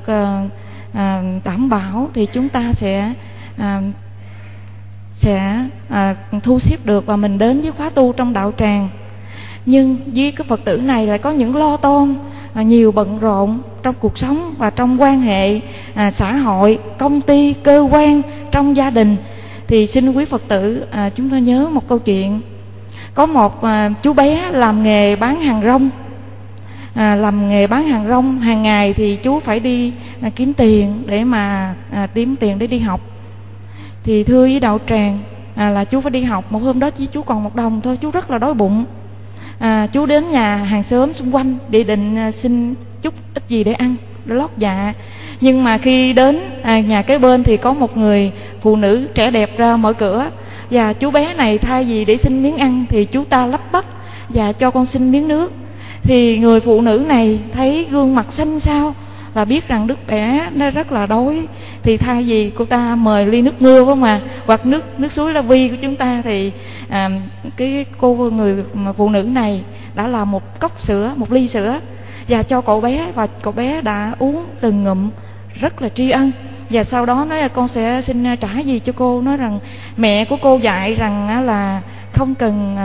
đảm bảo thì chúng ta sẽ thu xếp được và mình đến với khóa tu trong đạo tràng. Nhưng với cái Phật tử này lại có những lo toan, nhiều bận rộn trong cuộc sống và trong quan hệ xã hội, công ty, cơ quan, trong gia đình. Thì xin quý Phật tử chúng ta nhớ một câu chuyện. Có một chú bé làm nghề bán hàng rong. Hàng ngày thì chú phải đi kiếm tiền để mà để đi học. Thì thưa với đạo tràng là chú phải đi học. Một hôm đó chú còn 1 đồng thôi, chú rất là đói bụng. Chú đến nhà hàng xóm xung quanh để định xin chút ít gì để ăn, để lót dạ. Nhưng mà khi đến nhà kế bên thì có một người phụ nữ trẻ đẹp ra mở cửa. Và chú bé này thay vì để xin miếng ăn thì chú ta lắp bắp và cho con xin miếng nước. Thì người phụ nữ này thấy gương mặt xanh xao là biết rằng đứa bé nó rất là đói. Thì thay vì cô ta mời ly nước mưa không mà, hoặc nước suối La Vi của chúng ta, thì người phụ nữ này đã làm một cốc sữa, một ly sữa và cho cậu bé, và cậu bé đã uống từng ngụm rất là tri ân. Và sau đó nói là con sẽ xin trả gì cho cô. Nói rằng mẹ của cô dạy rằng là không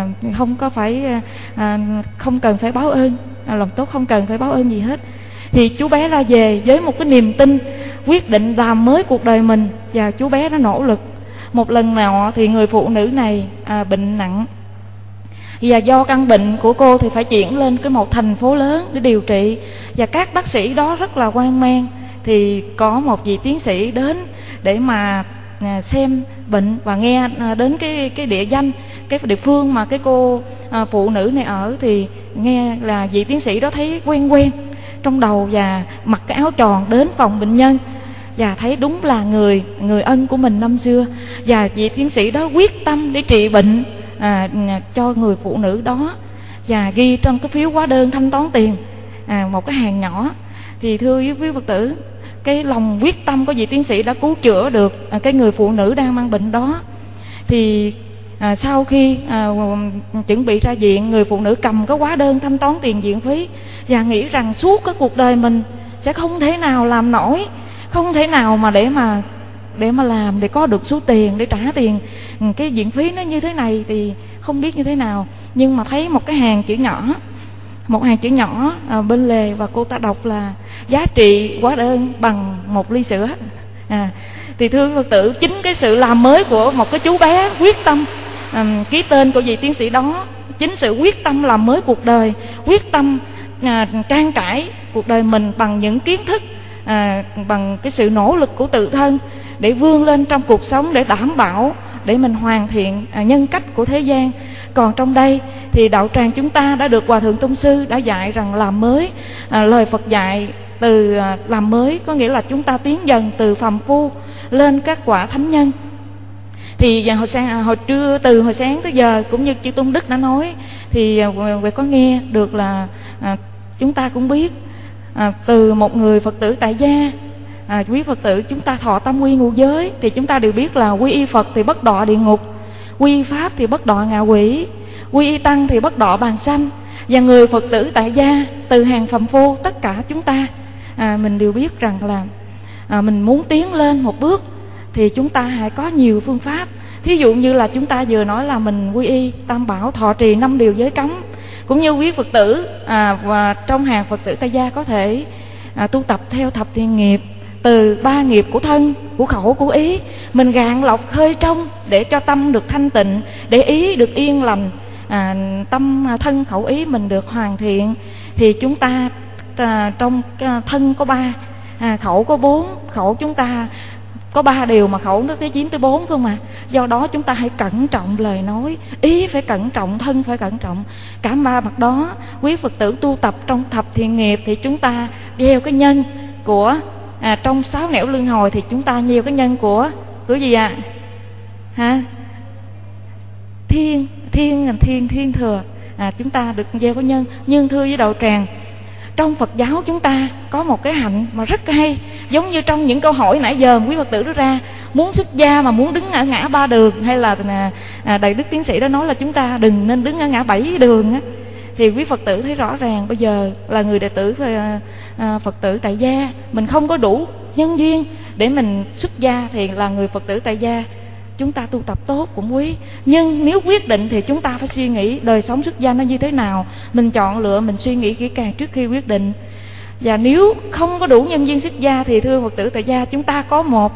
cần phải báo ơn, lòng tốt không cần phải báo ơn gì hết. Thì chú bé ra về với một cái niềm tin, quyết định làm mới cuộc đời mình, và chú bé đã nỗ lực. Một lần nào thì người phụ nữ này bệnh nặng, và do căn bệnh của cô thì phải chuyển lên một thành phố lớn để điều trị. Và các bác sĩ đó rất là hoang mang. Thì có một vị tiến sĩ đến để mà xem bệnh và nghe đến cái địa danh, cái địa phương mà cái cô phụ nữ này ở. Thì nghe là vị tiến sĩ đó thấy quen trong đầu, và mặc cái áo tròn đến phòng bệnh nhân và thấy đúng là người ân của mình năm xưa. Và vị tiến sĩ đó quyết tâm để trị bệnh cho người phụ nữ đó, và ghi trong cái phiếu hóa đơn thanh toán tiền một cái hàng nhỏ. Thì thưa quý Phật tử, cái lòng quyết tâm của vị tiến sĩ đã cứu chữa được cái người phụ nữ đang mang bệnh đó. Thì sau khi chuẩn bị ra viện, người phụ nữ cầm cái hóa đơn thanh toán tiền viện phí và nghĩ rằng suốt cái cuộc đời mình sẽ không thể nào làm nổi, không thể nào mà để mà làm để có được số tiền để trả tiền cái viện phí nó như thế này, thì không biết như thế nào, nhưng mà thấy một cái hàng chữ nhỏ bên lề, và cô ta đọc là giá trị hóa đơn bằng 1 ly sữa. Thì thưa Phật tử, chính cái sự làm mới của một cái chú bé quyết tâm ký tên của vị tiến sĩ đó, chính sự quyết tâm làm mới cuộc đời, quyết tâm trang trải cuộc đời mình bằng những kiến thức, bằng cái sự nỗ lực của tự thân để vươn lên trong cuộc sống, để đảm bảo để mình hoàn thiện nhân cách của thế gian. Còn trong đây thì đạo tràng chúng ta đã được Hòa Thượng Tông Sư đã dạy rằng làm mới. Lời Phật dạy từ làm mới có nghĩa là chúng ta tiến dần từ phàm phu lên các quả thánh nhân. Thì hồi sáng tới giờ cũng như chư Tôn Đức đã nói, thì Huệ có nghe được là chúng ta cũng biết từ một người Phật tử tại gia, quý Phật tử chúng ta thọ tâm quy ngũ giới, thì chúng ta đều biết là quy y Phật thì bất đọa địa ngục, quy y Pháp thì bất đọa ngạ quỷ, quy y Tăng thì bất đọa bàn sanh. Và người Phật tử tại gia từ hàng phàm phu, tất cả chúng ta mình đều biết rằng là mình muốn tiến lên một bước thì chúng ta hãy có nhiều phương pháp. Thí dụ như là chúng ta vừa nói là mình quy y Tam Bảo, thọ trì 5 điều giới cấm, cũng như quý Phật tử và trong hàng Phật tử tại gia có thể tu tập theo thập thiện nghiệp, từ 3 nghiệp của thân, của khẩu, của ý. Mình gạn lọc khơi trong để cho tâm được thanh tịnh, để ý được yên lành, tâm thân khẩu ý mình được hoàn thiện. Thì chúng ta trong thân có 3, khẩu có 4, khẩu chúng ta có 3 điều mà khẩu nó tới 9 tới 4 không mà. Do đó chúng ta hãy cẩn trọng lời nói, ý phải cẩn trọng, thân phải cẩn trọng. Cả 3 mặt đó quý Phật tử tu tập trong thập thiện nghiệp thì chúng ta gieo cái nhân của trong 6 nẻo luân hồi thì chúng ta gieo cái nhân của gì ạ? Thiên thừa. Chúng ta được gieo cái nhân. Nhưng thưa với đạo tràng, trong Phật giáo chúng ta có một cái hạnh mà rất hay, giống như trong những câu hỏi nãy giờ quý Phật tử đưa ra, muốn xuất gia mà muốn đứng ở ngã 3 đường, hay là Đại Đức Tiến sĩ đã nói là chúng ta đừng nên đứng ở ngã 7 đường á. Thì quý Phật tử thấy rõ ràng bây giờ là người đệ tử Phật tử tại gia, mình không có đủ nhân duyên để mình xuất gia, thì là người Phật tử tại gia chúng ta tu tập tốt cũng quý. Nhưng nếu quyết định thì chúng ta phải suy nghĩ đời sống xuất gia nó như thế nào, mình chọn lựa, mình suy nghĩ kỹ càng trước khi quyết định. Và nếu không có đủ nhân duyên xuất gia thì thưa Phật tử tại gia, chúng ta có một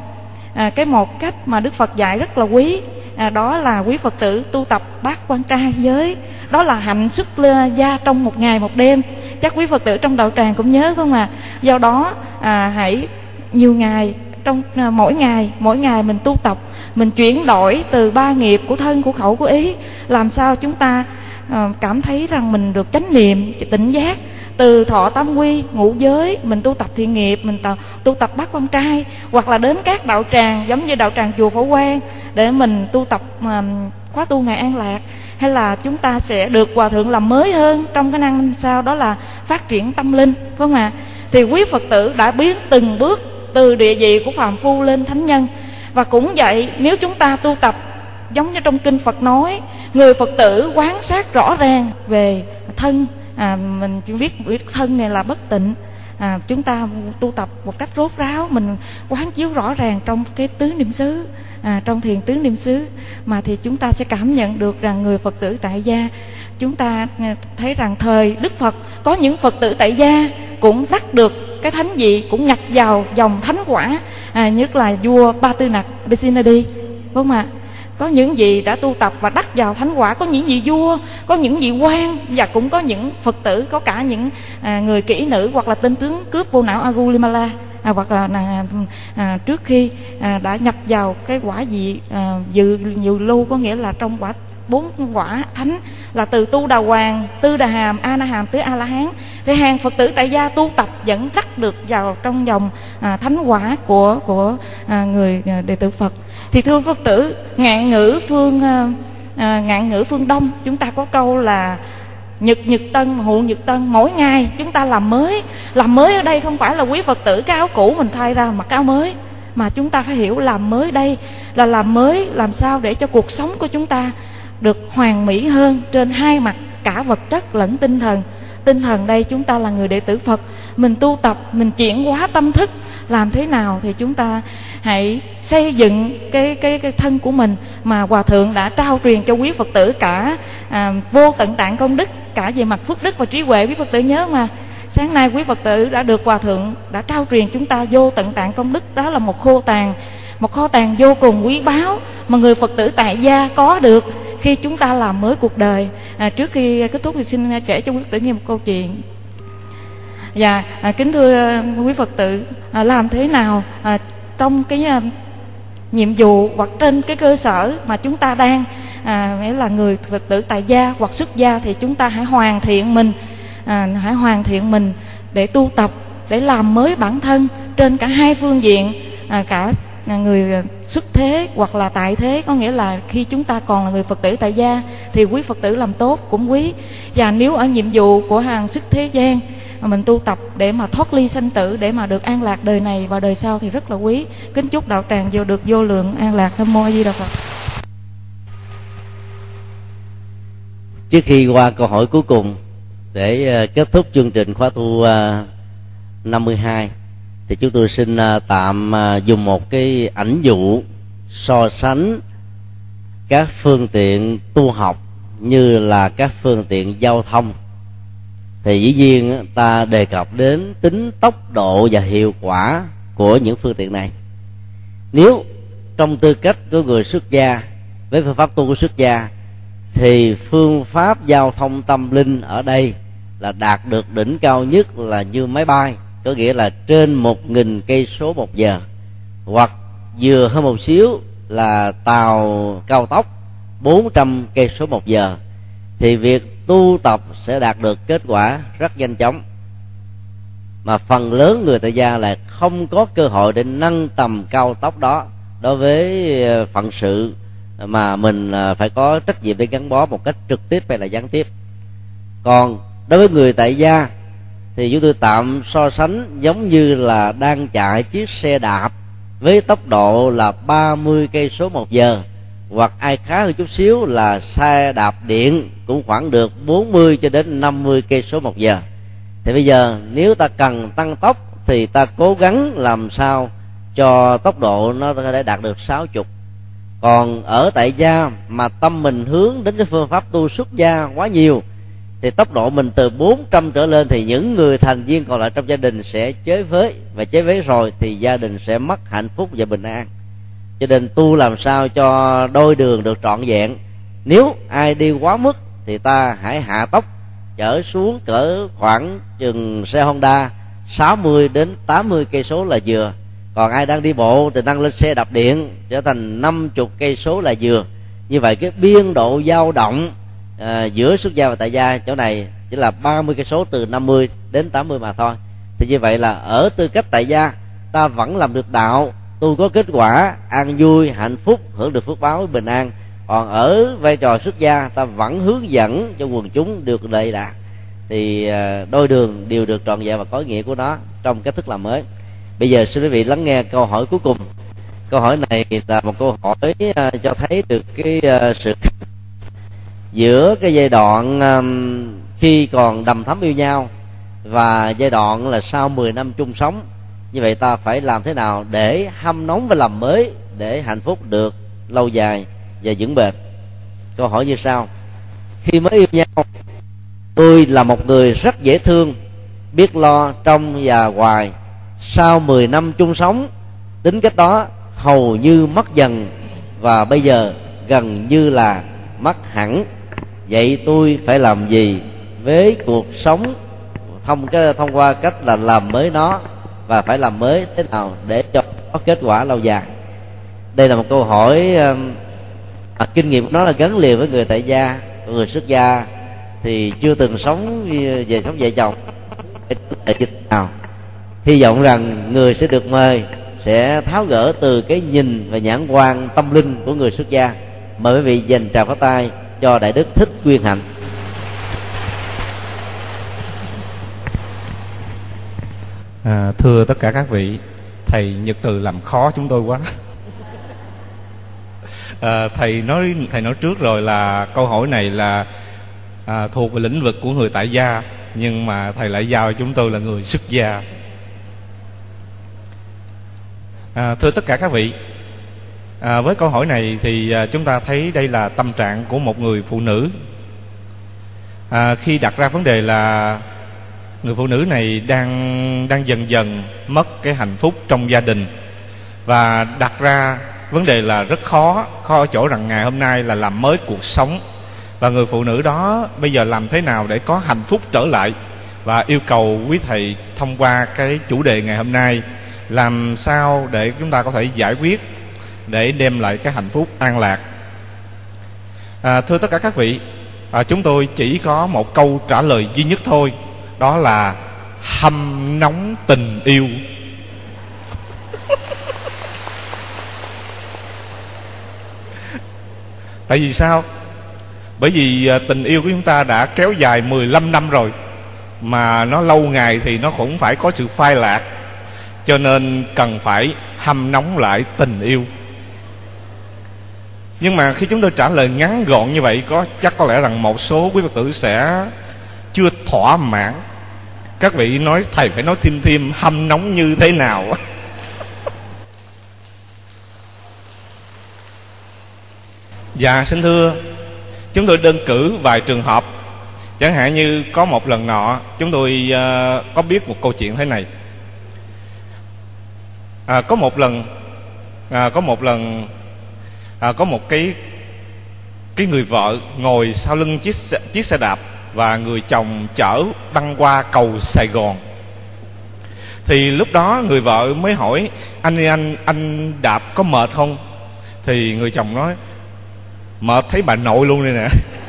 cách mà Đức Phật dạy rất là quý, đó là quý Phật tử tu tập bát quan trai giới, đó là hạnh xuất gia trong 1 ngày 1 đêm. Chắc quý Phật tử trong đạo tràng cũng nhớ không ạ? Do đó hãy nhiều ngày, trong mỗi ngày mình tu tập, mình chuyển đổi từ 3 nghiệp của thân, của khẩu, của ý, làm sao chúng ta cảm thấy rằng mình được chánh niệm, tỉnh giác. Từ thọ tam quy ngũ giới mình tu tập thiện nghiệp, mình tu tập bát quan trai, hoặc là đến các đạo tràng giống như đạo tràng chùa Phổ Quang để mình tu tập khóa tu ngày An Lạc, hay là chúng ta sẽ được Hòa Thượng làm mới hơn trong cái năng năm sau, đó là phát triển tâm linh, phải không ạ? Thì quý Phật tử đã biến từng bước từ địa vị của phàm phu lên thánh nhân. Và cũng vậy, nếu chúng ta tu tập giống như trong kinh Phật nói, người Phật tử quán sát rõ ràng về thân, mình biết thân này là bất tịnh, chúng ta tu tập một cách rốt ráo, mình quán chiếu rõ ràng trong cái tứ niệm xứ, trong thiền tứ niệm xứ, mà thì chúng ta sẽ cảm nhận được rằng người Phật tử tại gia, chúng ta thấy rằng thời Đức Phật có những Phật tử tại gia cũng đắc được cái thánh vị, cũng nhập vào dòng thánh quả, nhất là vua Ba Tư Nặc Besinadi, đúng không ạ? Có những vị đã tu tập và đắc vào thánh quả, có những vị vua, có những vị quan, và cũng có những Phật tử, có cả những người kỹ nữ hoặc là tên tướng cướp vô não Agulimala, hoặc là trước khi đã nhập vào cái quả vị dự lưu, có nghĩa là trong quả 4 quả thánh, là từ Tu Đà Hoàng, Tư Đà Hàm, A Na Hàm tới A La Hán. Thì hàng Phật tử tại gia tu tập vẫn đắc được vào trong dòng thánh quả của người đệ tử Phật. Thì thưa Phật tử, ngạn ngữ phương Đông chúng ta có câu là nhật tân, hụ nhật tân. Mỗi ngày chúng ta làm mới. Làm mới ở đây không phải là quý Phật tử cái áo cũ mình thay ra mặc áo mới, mà chúng ta phải hiểu làm mới đây là làm mới làm sao để cho cuộc sống của chúng ta được hoàn mỹ hơn trên 2 mặt, cả vật chất lẫn tinh thần. Tinh thần đây chúng ta là người đệ tử Phật, mình tu tập, mình chuyển hóa tâm thức, làm thế nào thì chúng ta hãy xây dựng cái thân của mình mà Hòa Thượng đã trao truyền cho quý Phật tử cả vô tận tạng công đức, cả về mặt phước đức và trí huệ. Quý Phật tử nhớ mà, sáng nay quý Phật tử đã được Hòa Thượng đã trao truyền chúng ta vô tận tạng công đức. Đó là một kho tàng vô cùng quý báu mà người Phật tử tại gia có được khi chúng ta làm mới cuộc đời. Trước khi kết thúc thì xin kể cho quý Phật tử nghe một câu chuyện. Dạ, kính thưa quý Phật tử, làm thế nào trong cái nhiệm vụ hoặc trên cái cơ sở mà chúng ta đang nghĩa là người Phật tử tại gia hoặc xuất gia, thì chúng ta hãy hoàn thiện mình để tu tập, để làm mới bản thân trên cả hai phương diện, cả người xuất thế hoặc là tại thế. Có nghĩa là khi chúng ta còn là người Phật tử tại gia thì quý Phật tử làm tốt cũng quý, và nếu ở nhiệm vụ của hàng xuất thế gian mà mình tu tập để mà thoát ly sanh tử, để mà được an lạc đời này và đời sau thì rất là quý. Kính chúc đạo tràng được vô lượng an lạc. Nam mô A Di Đà Phật. Trước khi qua câu hỏi cuối cùng để kết thúc chương trình khóa tu 52, thì chúng tôi xin tạm dùng một cái ảnh dụ so sánh các phương tiện tu học như là các phương tiện giao thông. Thì dĩ nhiên ta đề cập đến tính tốc độ và hiệu quả của những phương tiện này. Nếu trong tư cách của người xuất gia với phương pháp tu của xuất gia, thì phương pháp giao thông tâm linh ở đây là đạt được đỉnh cao nhất là như máy bay, có nghĩa là trên 1.000 cây số một giờ, hoặc vừa hơn một xíu là tàu cao tốc 400 cây số một giờ. Thì việc tu tập sẽ đạt được kết quả rất nhanh chóng, mà phần lớn người tại gia lại không có cơ hội để nâng tầm cao tốc đó đối với phận sự mà mình phải có trách nhiệm để gắn bó một cách trực tiếp hay là gián tiếp. Còn đối với người tại gia thì chúng tôi tạm so sánh giống như là đang chạy chiếc xe đạp với tốc độ là 30 cây số một giờ, hoặc ai khá hơn chút xíu là xe đạp điện cũng khoảng được 40 cho đến 50 cây số một giờ. Thì bây giờ nếu ta cần tăng tốc thì ta cố gắng làm sao cho tốc độ nó có thể đạt được 60. Còn ở tại gia mà tâm mình hướng đến cái phương pháp tu xuất gia quá nhiều, thì tốc độ mình từ 400 trở lên thì những người thành viên còn lại trong gia đình sẽ chới với, và chới với rồi thì gia đình sẽ mất hạnh phúc và bình an. Cho nên tu làm sao cho đôi đường được trọn vẹn. Nếu ai đi quá mức thì ta hãy hạ tốc, chở xuống cỡ khoảng chừng xe Honda 60 đến 80 cây số là vừa. Còn ai đang đi bộ thì nâng lên xe đạp điện trở thành 50 cây số là vừa. Như vậy cái biên độ dao động giữa xuất gia và tại gia chỗ này chỉ là 30 cây số, từ 50 đến 80 mà thôi. Thì như vậy là ở tư cách tại gia ta vẫn làm được đạo, tu có kết quả, an vui, hạnh phúc, hưởng được phước báo, bình an. Còn ở vai trò xuất gia ta vẫn hướng dẫn cho quần chúng được đầy đạt. Thì đôi đường đều được trọn vẹn và có ý nghĩa của nó trong cách thức làm mới. Bây giờ xin quý vị lắng nghe câu hỏi cuối cùng. Câu hỏi này là một câu hỏi cho thấy được cái sự giữa cái giai đoạn khi còn đầm thắm yêu nhau và giai đoạn là sau 10 năm chung sống. Như vậy ta phải làm thế nào để hâm nóng và làm mới để hạnh phúc được lâu dài và vững bền? Câu hỏi như sau: khi mới yêu nhau, tôi là một người rất dễ thương, biết lo trong và ngoài. Sau 10 năm chung sống, tính cách đó hầu như mất dần, và bây giờ gần như là mất hẳn. Vậy tôi phải làm gì với cuộc sống thông qua cách là làm mới nó, và phải làm mới thế nào để cho có kết quả lâu dài? Đây là một câu hỏi kinh nghiệm của nó là gắn liền với người tại gia. Người xuất gia thì chưa từng sống về sống vợ chồng như thế nào. Hy vọng rằng người sẽ được mời sẽ tháo gỡ từ cái nhìn và nhãn quan tâm linh của người xuất gia. Mời quý vị dành tràng pháo tay cho Đại Đức Thích Quyên Hạnh. Thưa tất cả các vị, thầy Nhật Từ làm khó chúng tôi quá. Thầy nói trước rồi là câu hỏi này là thuộc về lĩnh vực của người tại gia, nhưng mà thầy lại giao cho chúng tôi là người xuất gia. Thưa tất cả các vị, với câu hỏi này thì chúng ta thấy đây là tâm trạng của một người phụ nữ. Khi đặt ra vấn đề là người phụ nữ này đang dần dần mất cái hạnh phúc trong gia đình, và đặt ra vấn đề là rất khó ở chỗ rằng ngày hôm nay là làm mới cuộc sống, và người phụ nữ đó bây giờ làm thế nào để có hạnh phúc trở lại, và yêu cầu quý thầy thông qua cái chủ đề ngày hôm nay làm sao để chúng ta có thể giải quyết để đem lại cái hạnh phúc an lạc. Thưa tất cả các vị, chúng tôi chỉ có một câu trả lời duy nhất thôi, đó là hâm nóng tình yêu. Tại vì sao? Bởi vì tình yêu của chúng ta đã kéo dài 15 năm rồi, mà nó lâu ngày thì nó cũng phải có sự phai lạc, cho nên cần phải hâm nóng lại tình yêu. Nhưng mà khi chúng tôi trả lời ngắn gọn như vậy, chắc có lẽ rằng một số quý Phật tử sẽ chưa thỏa mãn. Các vị nói thầy phải nói thêm hâm nóng như thế nào. Dạ xin thưa, chúng tôi đơn cử vài trường hợp. Chẳng hạn như có một lần nọ chúng tôi có biết một câu chuyện thế này. Có một một cái người vợ ngồi sau lưng chiếc xe đạp, và người chồng chở băng qua cầu Sài Gòn. Thì lúc đó người vợ mới hỏi: anh đạp có mệt không? Thì người chồng nói: mệt thấy bà nội luôn đây nè.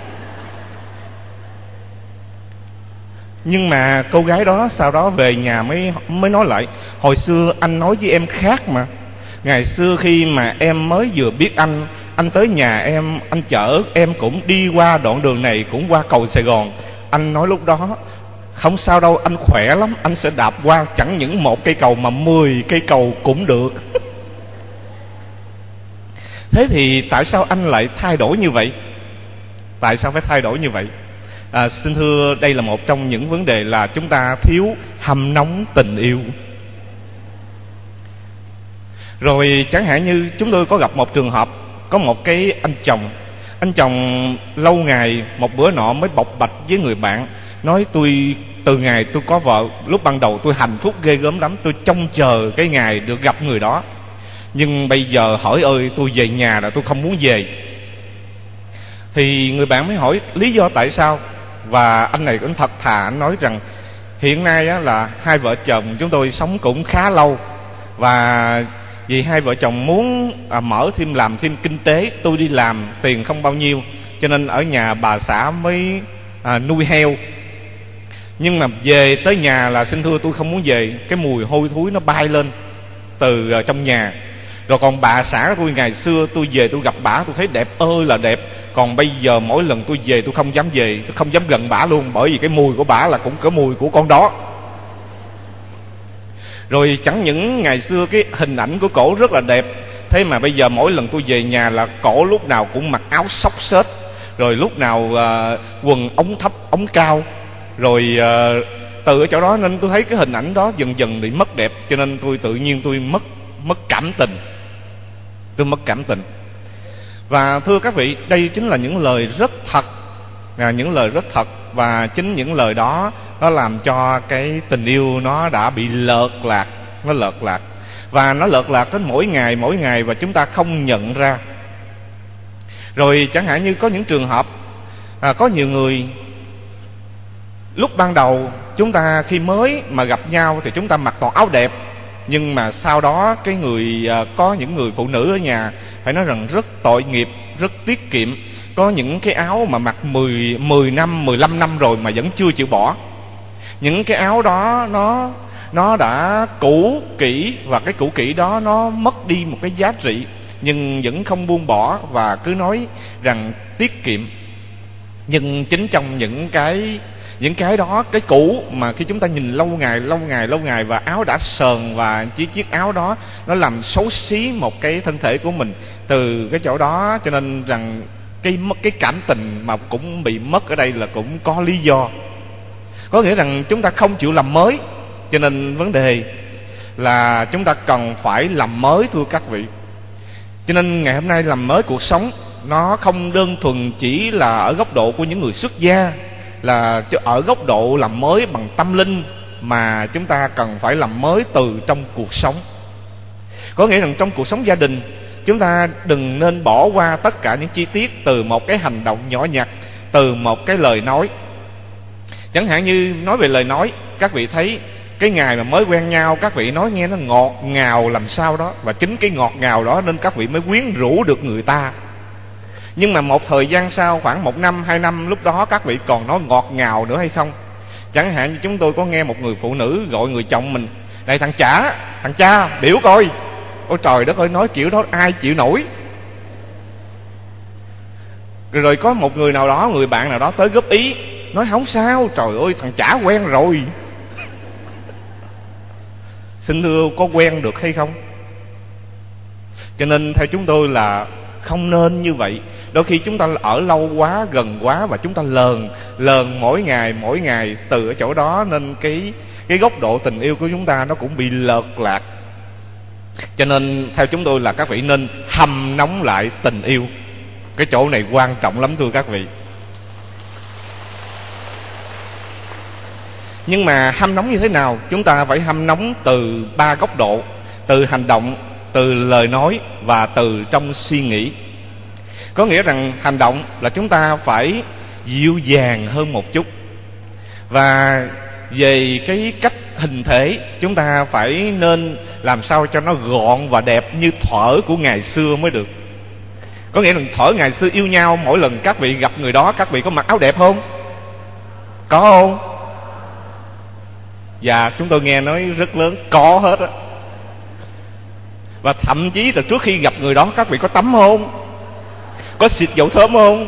Nhưng mà cô gái đó sau đó về nhà mới nói lại: hồi xưa anh nói với em khác mà. Ngày xưa khi mà em mới vừa biết anh tới nhà em, anh chở em cũng đi qua đoạn đường này, cũng qua cầu Sài Gòn. Anh nói lúc đó: không sao đâu, anh khỏe lắm, anh sẽ đạp qua chẳng những một cây cầu mà 10 cây cầu cũng được. Thế thì tại sao anh lại thay đổi như vậy? Tại sao phải thay đổi như vậy? Xin thưa, đây là một trong những vấn đề là chúng ta thiếu hâm nóng tình yêu. Rồi chẳng hạn như chúng tôi có gặp một trường hợp, có một cái anh chồng lâu ngày một bữa nọ mới bộc bạch với người bạn, nói: tôi từ ngày tôi có vợ, lúc ban đầu tôi hạnh phúc ghê gớm lắm, tôi trông chờ cái ngày được gặp người đó. Nhưng bây giờ hỡi ơi, tôi về nhà là tôi không muốn về. Thì người bạn mới hỏi lý do tại sao, và anh này cũng thật thà, anh nói rằng hiện nay là hai vợ chồng chúng tôi sống cũng khá lâu, và vì hai vợ chồng muốn làm thêm kinh tế, tôi đi làm tiền không bao nhiêu, cho nên ở nhà bà xã mới nuôi heo. Nhưng mà về tới nhà là xin thưa tôi không muốn về, cái mùi hôi thối nó bay lên từ trong nhà. Rồi còn bà xã của tôi, ngày xưa tôi về tôi gặp bả tôi thấy đẹp ơi là đẹp, còn bây giờ mỗi lần tôi về tôi không dám về, tôi không dám gần bả luôn, bởi vì cái mùi của bả là cũng cái mùi của con đó. Rồi chẳng những ngày xưa cái hình ảnh của cổ rất là đẹp, thế mà bây giờ mỗi lần tôi về nhà là cổ lúc nào cũng mặc áo xốc xếch, rồi lúc nào quần ống thấp ống cao, rồi từ ở chỗ đó nên tôi thấy cái hình ảnh đó dần dần bị mất đẹp, cho nên tôi tự nhiên tôi mất cảm tình. Tôi mất cảm tình. Và thưa các vị, đây chính là những lời rất thật, những lời rất thật, và chính những lời đó nó làm cho cái tình yêu nó đã bị lợt lạc, nó lợt lạc, và nó lợt lạc đến mỗi ngày, và chúng ta không nhận ra. Rồi chẳng hạn như có những trường hợp có nhiều người lúc ban đầu chúng ta khi mới mà gặp nhau thì chúng ta mặc toàn áo đẹp, nhưng mà sau đó có những người phụ nữ ở nhà phải nói rằng rất tội nghiệp, rất tiết kiệm. Có những cái áo mà mặc 10 năm, 15 năm rồi mà vẫn chưa chịu bỏ. Những cái áo đó nó đã cũ kỹ, và cái cũ kỹ đó nó mất đi một cái giá trị, nhưng vẫn không buông bỏ và cứ nói rằng tiết kiệm. Nhưng chính trong những cái đó, cái cũ mà khi chúng ta nhìn lâu ngày và áo đã sờn, và chiếc áo đó nó làm xấu xí một cái thân thể của mình từ cái chỗ đó, cho nên rằng cái cảm tình mà cũng bị mất ở đây là cũng có lý do. Có nghĩa rằng chúng ta không chịu làm mới, cho nên vấn đề là chúng ta cần phải làm mới, thưa các vị. Cho nên ngày hôm nay làm mới cuộc sống nó không đơn thuần chỉ là ở góc độ của những người xuất gia, là ở góc độ làm mới bằng tâm linh, mà chúng ta cần phải làm mới từ trong cuộc sống. Có nghĩa rằng trong cuộc sống gia đình, chúng ta đừng nên bỏ qua tất cả những chi tiết từ một cái hành động nhỏ nhặt, từ một cái lời nói. Chẳng hạn như nói về lời nói, các vị thấy cái ngày mà mới quen nhau, các vị nói nghe nó ngọt ngào làm sao đó, và chính cái ngọt ngào đó nên các vị mới quyến rũ được người ta. Nhưng mà một thời gian sau, khoảng 1 năm, 2 năm, lúc đó các vị còn nói ngọt ngào nữa hay không? Chẳng hạn như chúng tôi có nghe một người phụ nữ gọi người chồng mình: "Này thằng chả, thằng cha, biểu coi." Ôi trời đất ơi, nói kiểu đó ai chịu nổi. Rồi có một người nào đó, người bạn nào đó tới góp ý, nói không sao, trời ơi thằng chả quen rồi. Xin thưa, có quen được hay không? Cho nên theo chúng tôi là không nên như vậy. Đôi khi chúng ta ở lâu quá, gần quá, và chúng ta lờn mỗi ngày từ ở chỗ đó, nên cái góc độ tình yêu của chúng ta nó cũng bị lợt lạc. Cho nên theo chúng tôi là các vị nên hâm nóng lại tình yêu. Cái chỗ này quan trọng lắm thưa các vị. Nhưng mà hâm nóng như thế nào? Chúng ta phải hâm nóng từ 3 góc độ: từ hành động, từ lời nói và từ trong suy nghĩ. Có nghĩa rằng hành động là chúng ta phải dịu dàng hơn một chút, và về cái cách hình thể chúng ta phải nên làm sao cho nó gọn và đẹp như thuở của ngày xưa mới được. Có nghĩa là thuở ngày xưa yêu nhau, mỗi lần các vị gặp người đó, các vị có mặc áo đẹp không? Có không? Dạ, chúng tôi nghe nói rất lớn, có hết á. Và thậm chí là trước khi gặp người đó, các vị có tắm không? Có xịt dầu thơm không?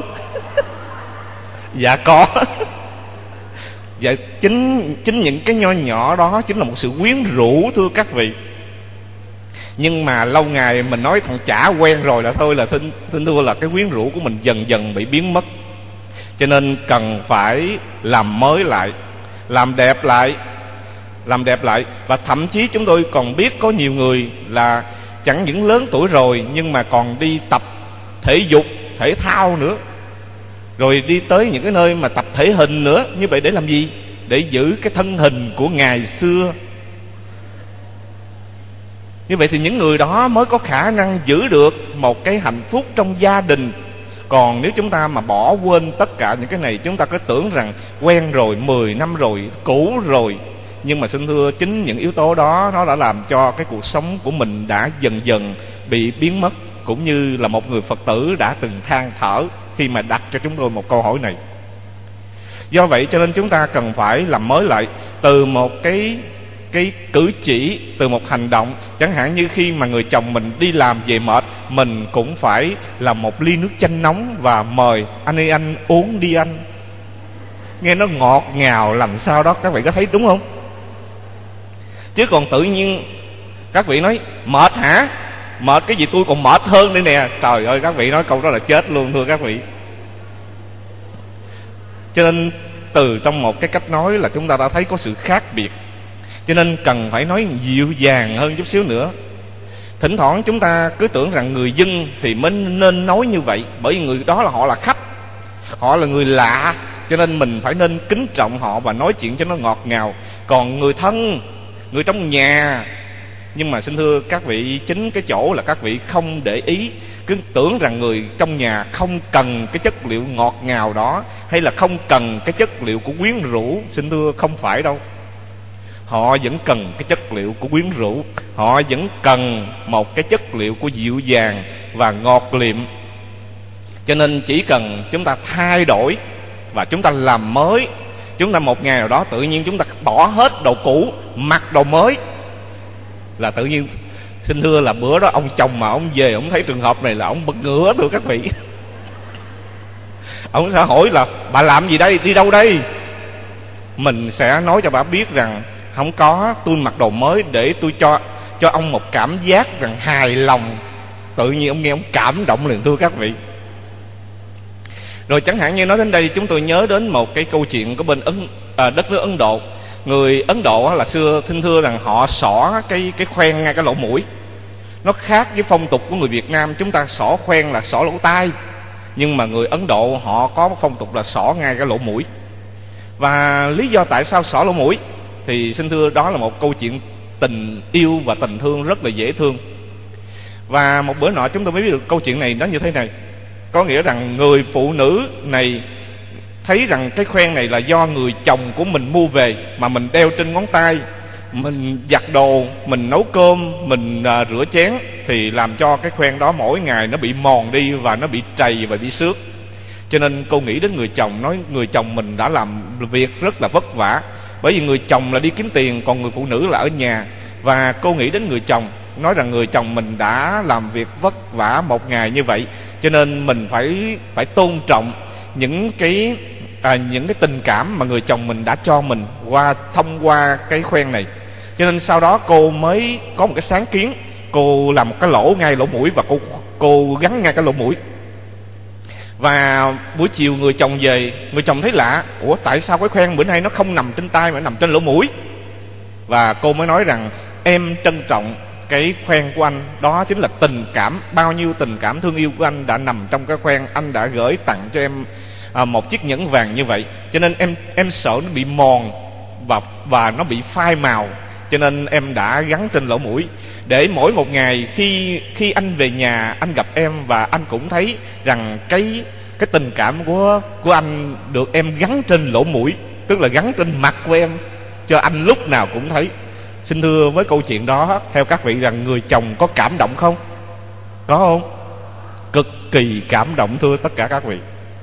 Dạ có. Dạ, chính những cái nho nhỏ đó chính là một sự quyến rũ thưa các vị. Nhưng mà lâu ngày mình nói thằng chả quen rồi là thôi, là xin thưa là cái quyến rũ của mình dần dần bị biến mất. Cho nên cần phải làm mới lại, làm đẹp lại. Và thậm chí chúng tôi còn biết có nhiều người là chẳng những lớn tuổi rồi nhưng mà còn đi tập thể dục, thể thao nữa, rồi đi tới những cái nơi mà tập thể hình nữa. Như vậy để làm gì? Để giữ cái thân hình của ngày xưa. Như vậy thì những người đó mới có khả năng giữ được một cái hạnh phúc trong gia đình. Còn nếu chúng ta mà bỏ quên tất cả những cái này, chúng ta cứ tưởng rằng quen rồi, 10 năm rồi, cũ rồi. Nhưng mà xin thưa, chính những yếu tố đó nó đã làm cho cái cuộc sống của mình đã dần dần bị biến mất. Cũng như là một người Phật tử đã từng than thở khi mà đặt cho chúng tôi một câu hỏi này. Do vậy cho nên chúng ta cần phải làm mới lại từ một cái cử chỉ, từ một hành động. Chẳng hạn như khi mà người chồng mình đi làm về mệt, mình cũng phải làm một ly nước chanh nóng và mời: "Anh ơi, anh uống đi anh." Nghe nó ngọt ngào làm sao đó, các vị có thấy đúng không? Chứ còn tự nhiên các vị nói: "Mệt hả? Mệt cái gì, tôi còn mệt hơn đây nè." Trời ơi, các vị nói câu đó là chết luôn thưa các vị. Cho nên từ trong một cái cách nói là chúng ta đã thấy có sự khác biệt. Cho nên cần phải nói dịu dàng hơn chút xíu nữa. Thỉnh thoảng chúng ta cứ tưởng rằng người dân thì mới nên nói như vậy, bởi vì người đó là họ là khách, họ là người lạ, cho nên mình phải nên kính trọng họ và nói chuyện cho nó ngọt ngào. Còn người thân, người trong nhà, nhưng mà xin thưa các vị, chính cái chỗ là các vị không để ý, cứ tưởng rằng người trong nhà không cần cái chất liệu ngọt ngào đó, hay là không cần cái chất liệu của quyến rũ. Xin thưa, không phải đâu. Họ vẫn cần cái chất liệu của quyến rũ, họ vẫn cần một cái chất liệu của dịu dàng và ngọt liệm. Cho nên chỉ cần chúng ta thay đổi và chúng ta làm mới, chúng ta một ngày nào đó tự nhiên chúng ta bỏ hết đồ cũ, mặc đồ mới, là tự nhiên xin thưa là bữa đó ông chồng mà ông về, ông thấy trường hợp này là ông bật ngửa thưa các vị. Ông sẽ hỏi là: "Bà làm gì đây? Đi đâu đây?" Mình sẽ nói cho bà biết rằng: "Không có, tôi mặc đồ mới để tôi cho ông một cảm giác rằng hài lòng." Tự nhiên ông nghe ông cảm động liền thưa các vị. Rồi chẳng hạn như nói đến đây, chúng tôi nhớ đến một cái câu chuyện của bên đất nước Ấn Độ. Người Ấn Độ là xưa xin thưa rằng họ xỏ cái khoen ngay cái lỗ mũi. Nó khác với phong tục của người Việt Nam, chúng ta xỏ khoen là xỏ lỗ tai, nhưng mà người Ấn Độ họ có phong tục là xỏ ngay cái lỗ mũi. Và lý do tại sao xỏ lỗ mũi thì xin thưa đó là một câu chuyện tình yêu và tình thương rất là dễ thương. Và một bữa nọ chúng tôi mới biết được câu chuyện này nó như thế này. Có nghĩa rằng người phụ nữ này thấy rằng cái khoen này là do người chồng của mình mua về, mà mình đeo trên ngón tay, mình giặt đồ, mình nấu cơm, mình rửa chén, thì làm cho cái khoen đó mỗi ngày nó bị mòn đi và nó bị trầy và bị xước. Cho nên cô nghĩ đến người chồng, nói người chồng mình đã làm việc rất là vất vả, bởi vì người chồng là đi kiếm tiền, còn người phụ nữ là ở nhà. Và cô nghĩ đến người chồng, nói rằng người chồng mình đã làm việc vất vả một ngày như vậy, cho nên mình phải tôn trọng những cái tình cảm mà người chồng mình đã cho mình thông qua cái khoen này. Cho nên sau đó cô mới có một cái sáng kiến, cô làm một cái lỗ ngay lỗ mũi và cô gắn ngay cái lỗ mũi. Và buổi chiều người chồng về, người chồng thấy lạ, ủa tại sao cái khoen bữa nay nó không nằm trên tay mà nằm trên lỗ mũi? Và cô mới nói rằng em trân trọng cái khoen của anh, đó chính là tình cảm, bao nhiêu tình cảm thương yêu của anh đã nằm trong cái khoen. Anh đã gửi tặng cho em một chiếc nhẫn vàng như vậy, cho nên em sợ nó bị mòn và nó bị phai màu, cho nên em đã gắn trên lỗ mũi, để mỗi một ngày khi anh về nhà anh gặp em, và anh cũng thấy rằng cái tình cảm của anh được em gắn trên lỗ mũi, tức là gắn trên mặt của em, cho anh lúc nào cũng thấy. Xin thưa, với câu chuyện đó, theo các vị rằng người chồng có cảm động không? Có không? Cực kỳ cảm động, thưa tất cả các vị,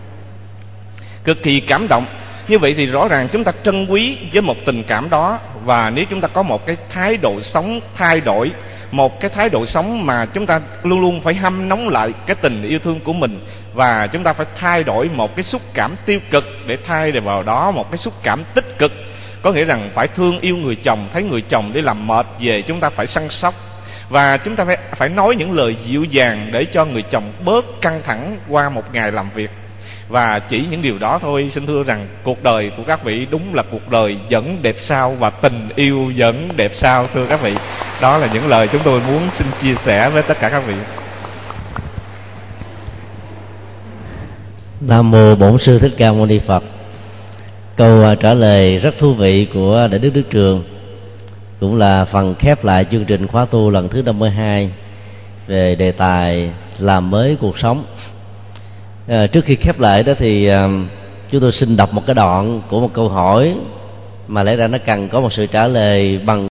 cực kỳ cảm động. Như vậy thì rõ ràng chúng ta trân quý với một tình cảm đó. Và nếu chúng ta có một cái thái độ sống thay đổi, một cái thái độ sống mà chúng ta luôn luôn phải hâm nóng lại cái tình yêu thương của mình, và chúng ta phải thay đổi một cái xúc cảm tiêu cực để thay vào đó một cái xúc cảm tích cực. Có nghĩa rằng phải thương yêu người chồng, thấy người chồng đi làm mệt về chúng ta phải săn sóc, và chúng ta phải nói những lời dịu dàng để cho người chồng bớt căng thẳng qua một ngày làm việc. Và chỉ những điều đó thôi, xin thưa rằng cuộc đời của các vị đúng là cuộc đời vẫn đẹp sao, và tình yêu vẫn đẹp sao, thưa các vị. Đó là những lời chúng tôi muốn xin chia sẻ với tất cả các vị. Nam mô Bổn Sư Thích Ca Mâu Ni Phật. Câu trả lời rất thú vị của Đại Đức Đức Trường cũng là phần khép lại chương trình khóa tu lần thứ 52 về đề tài làm mới cuộc sống. Trước khi khép lại đó thì chúng tôi xin đọc một cái đoạn của một câu hỏi mà lẽ ra nó cần có một sự trả lời bằng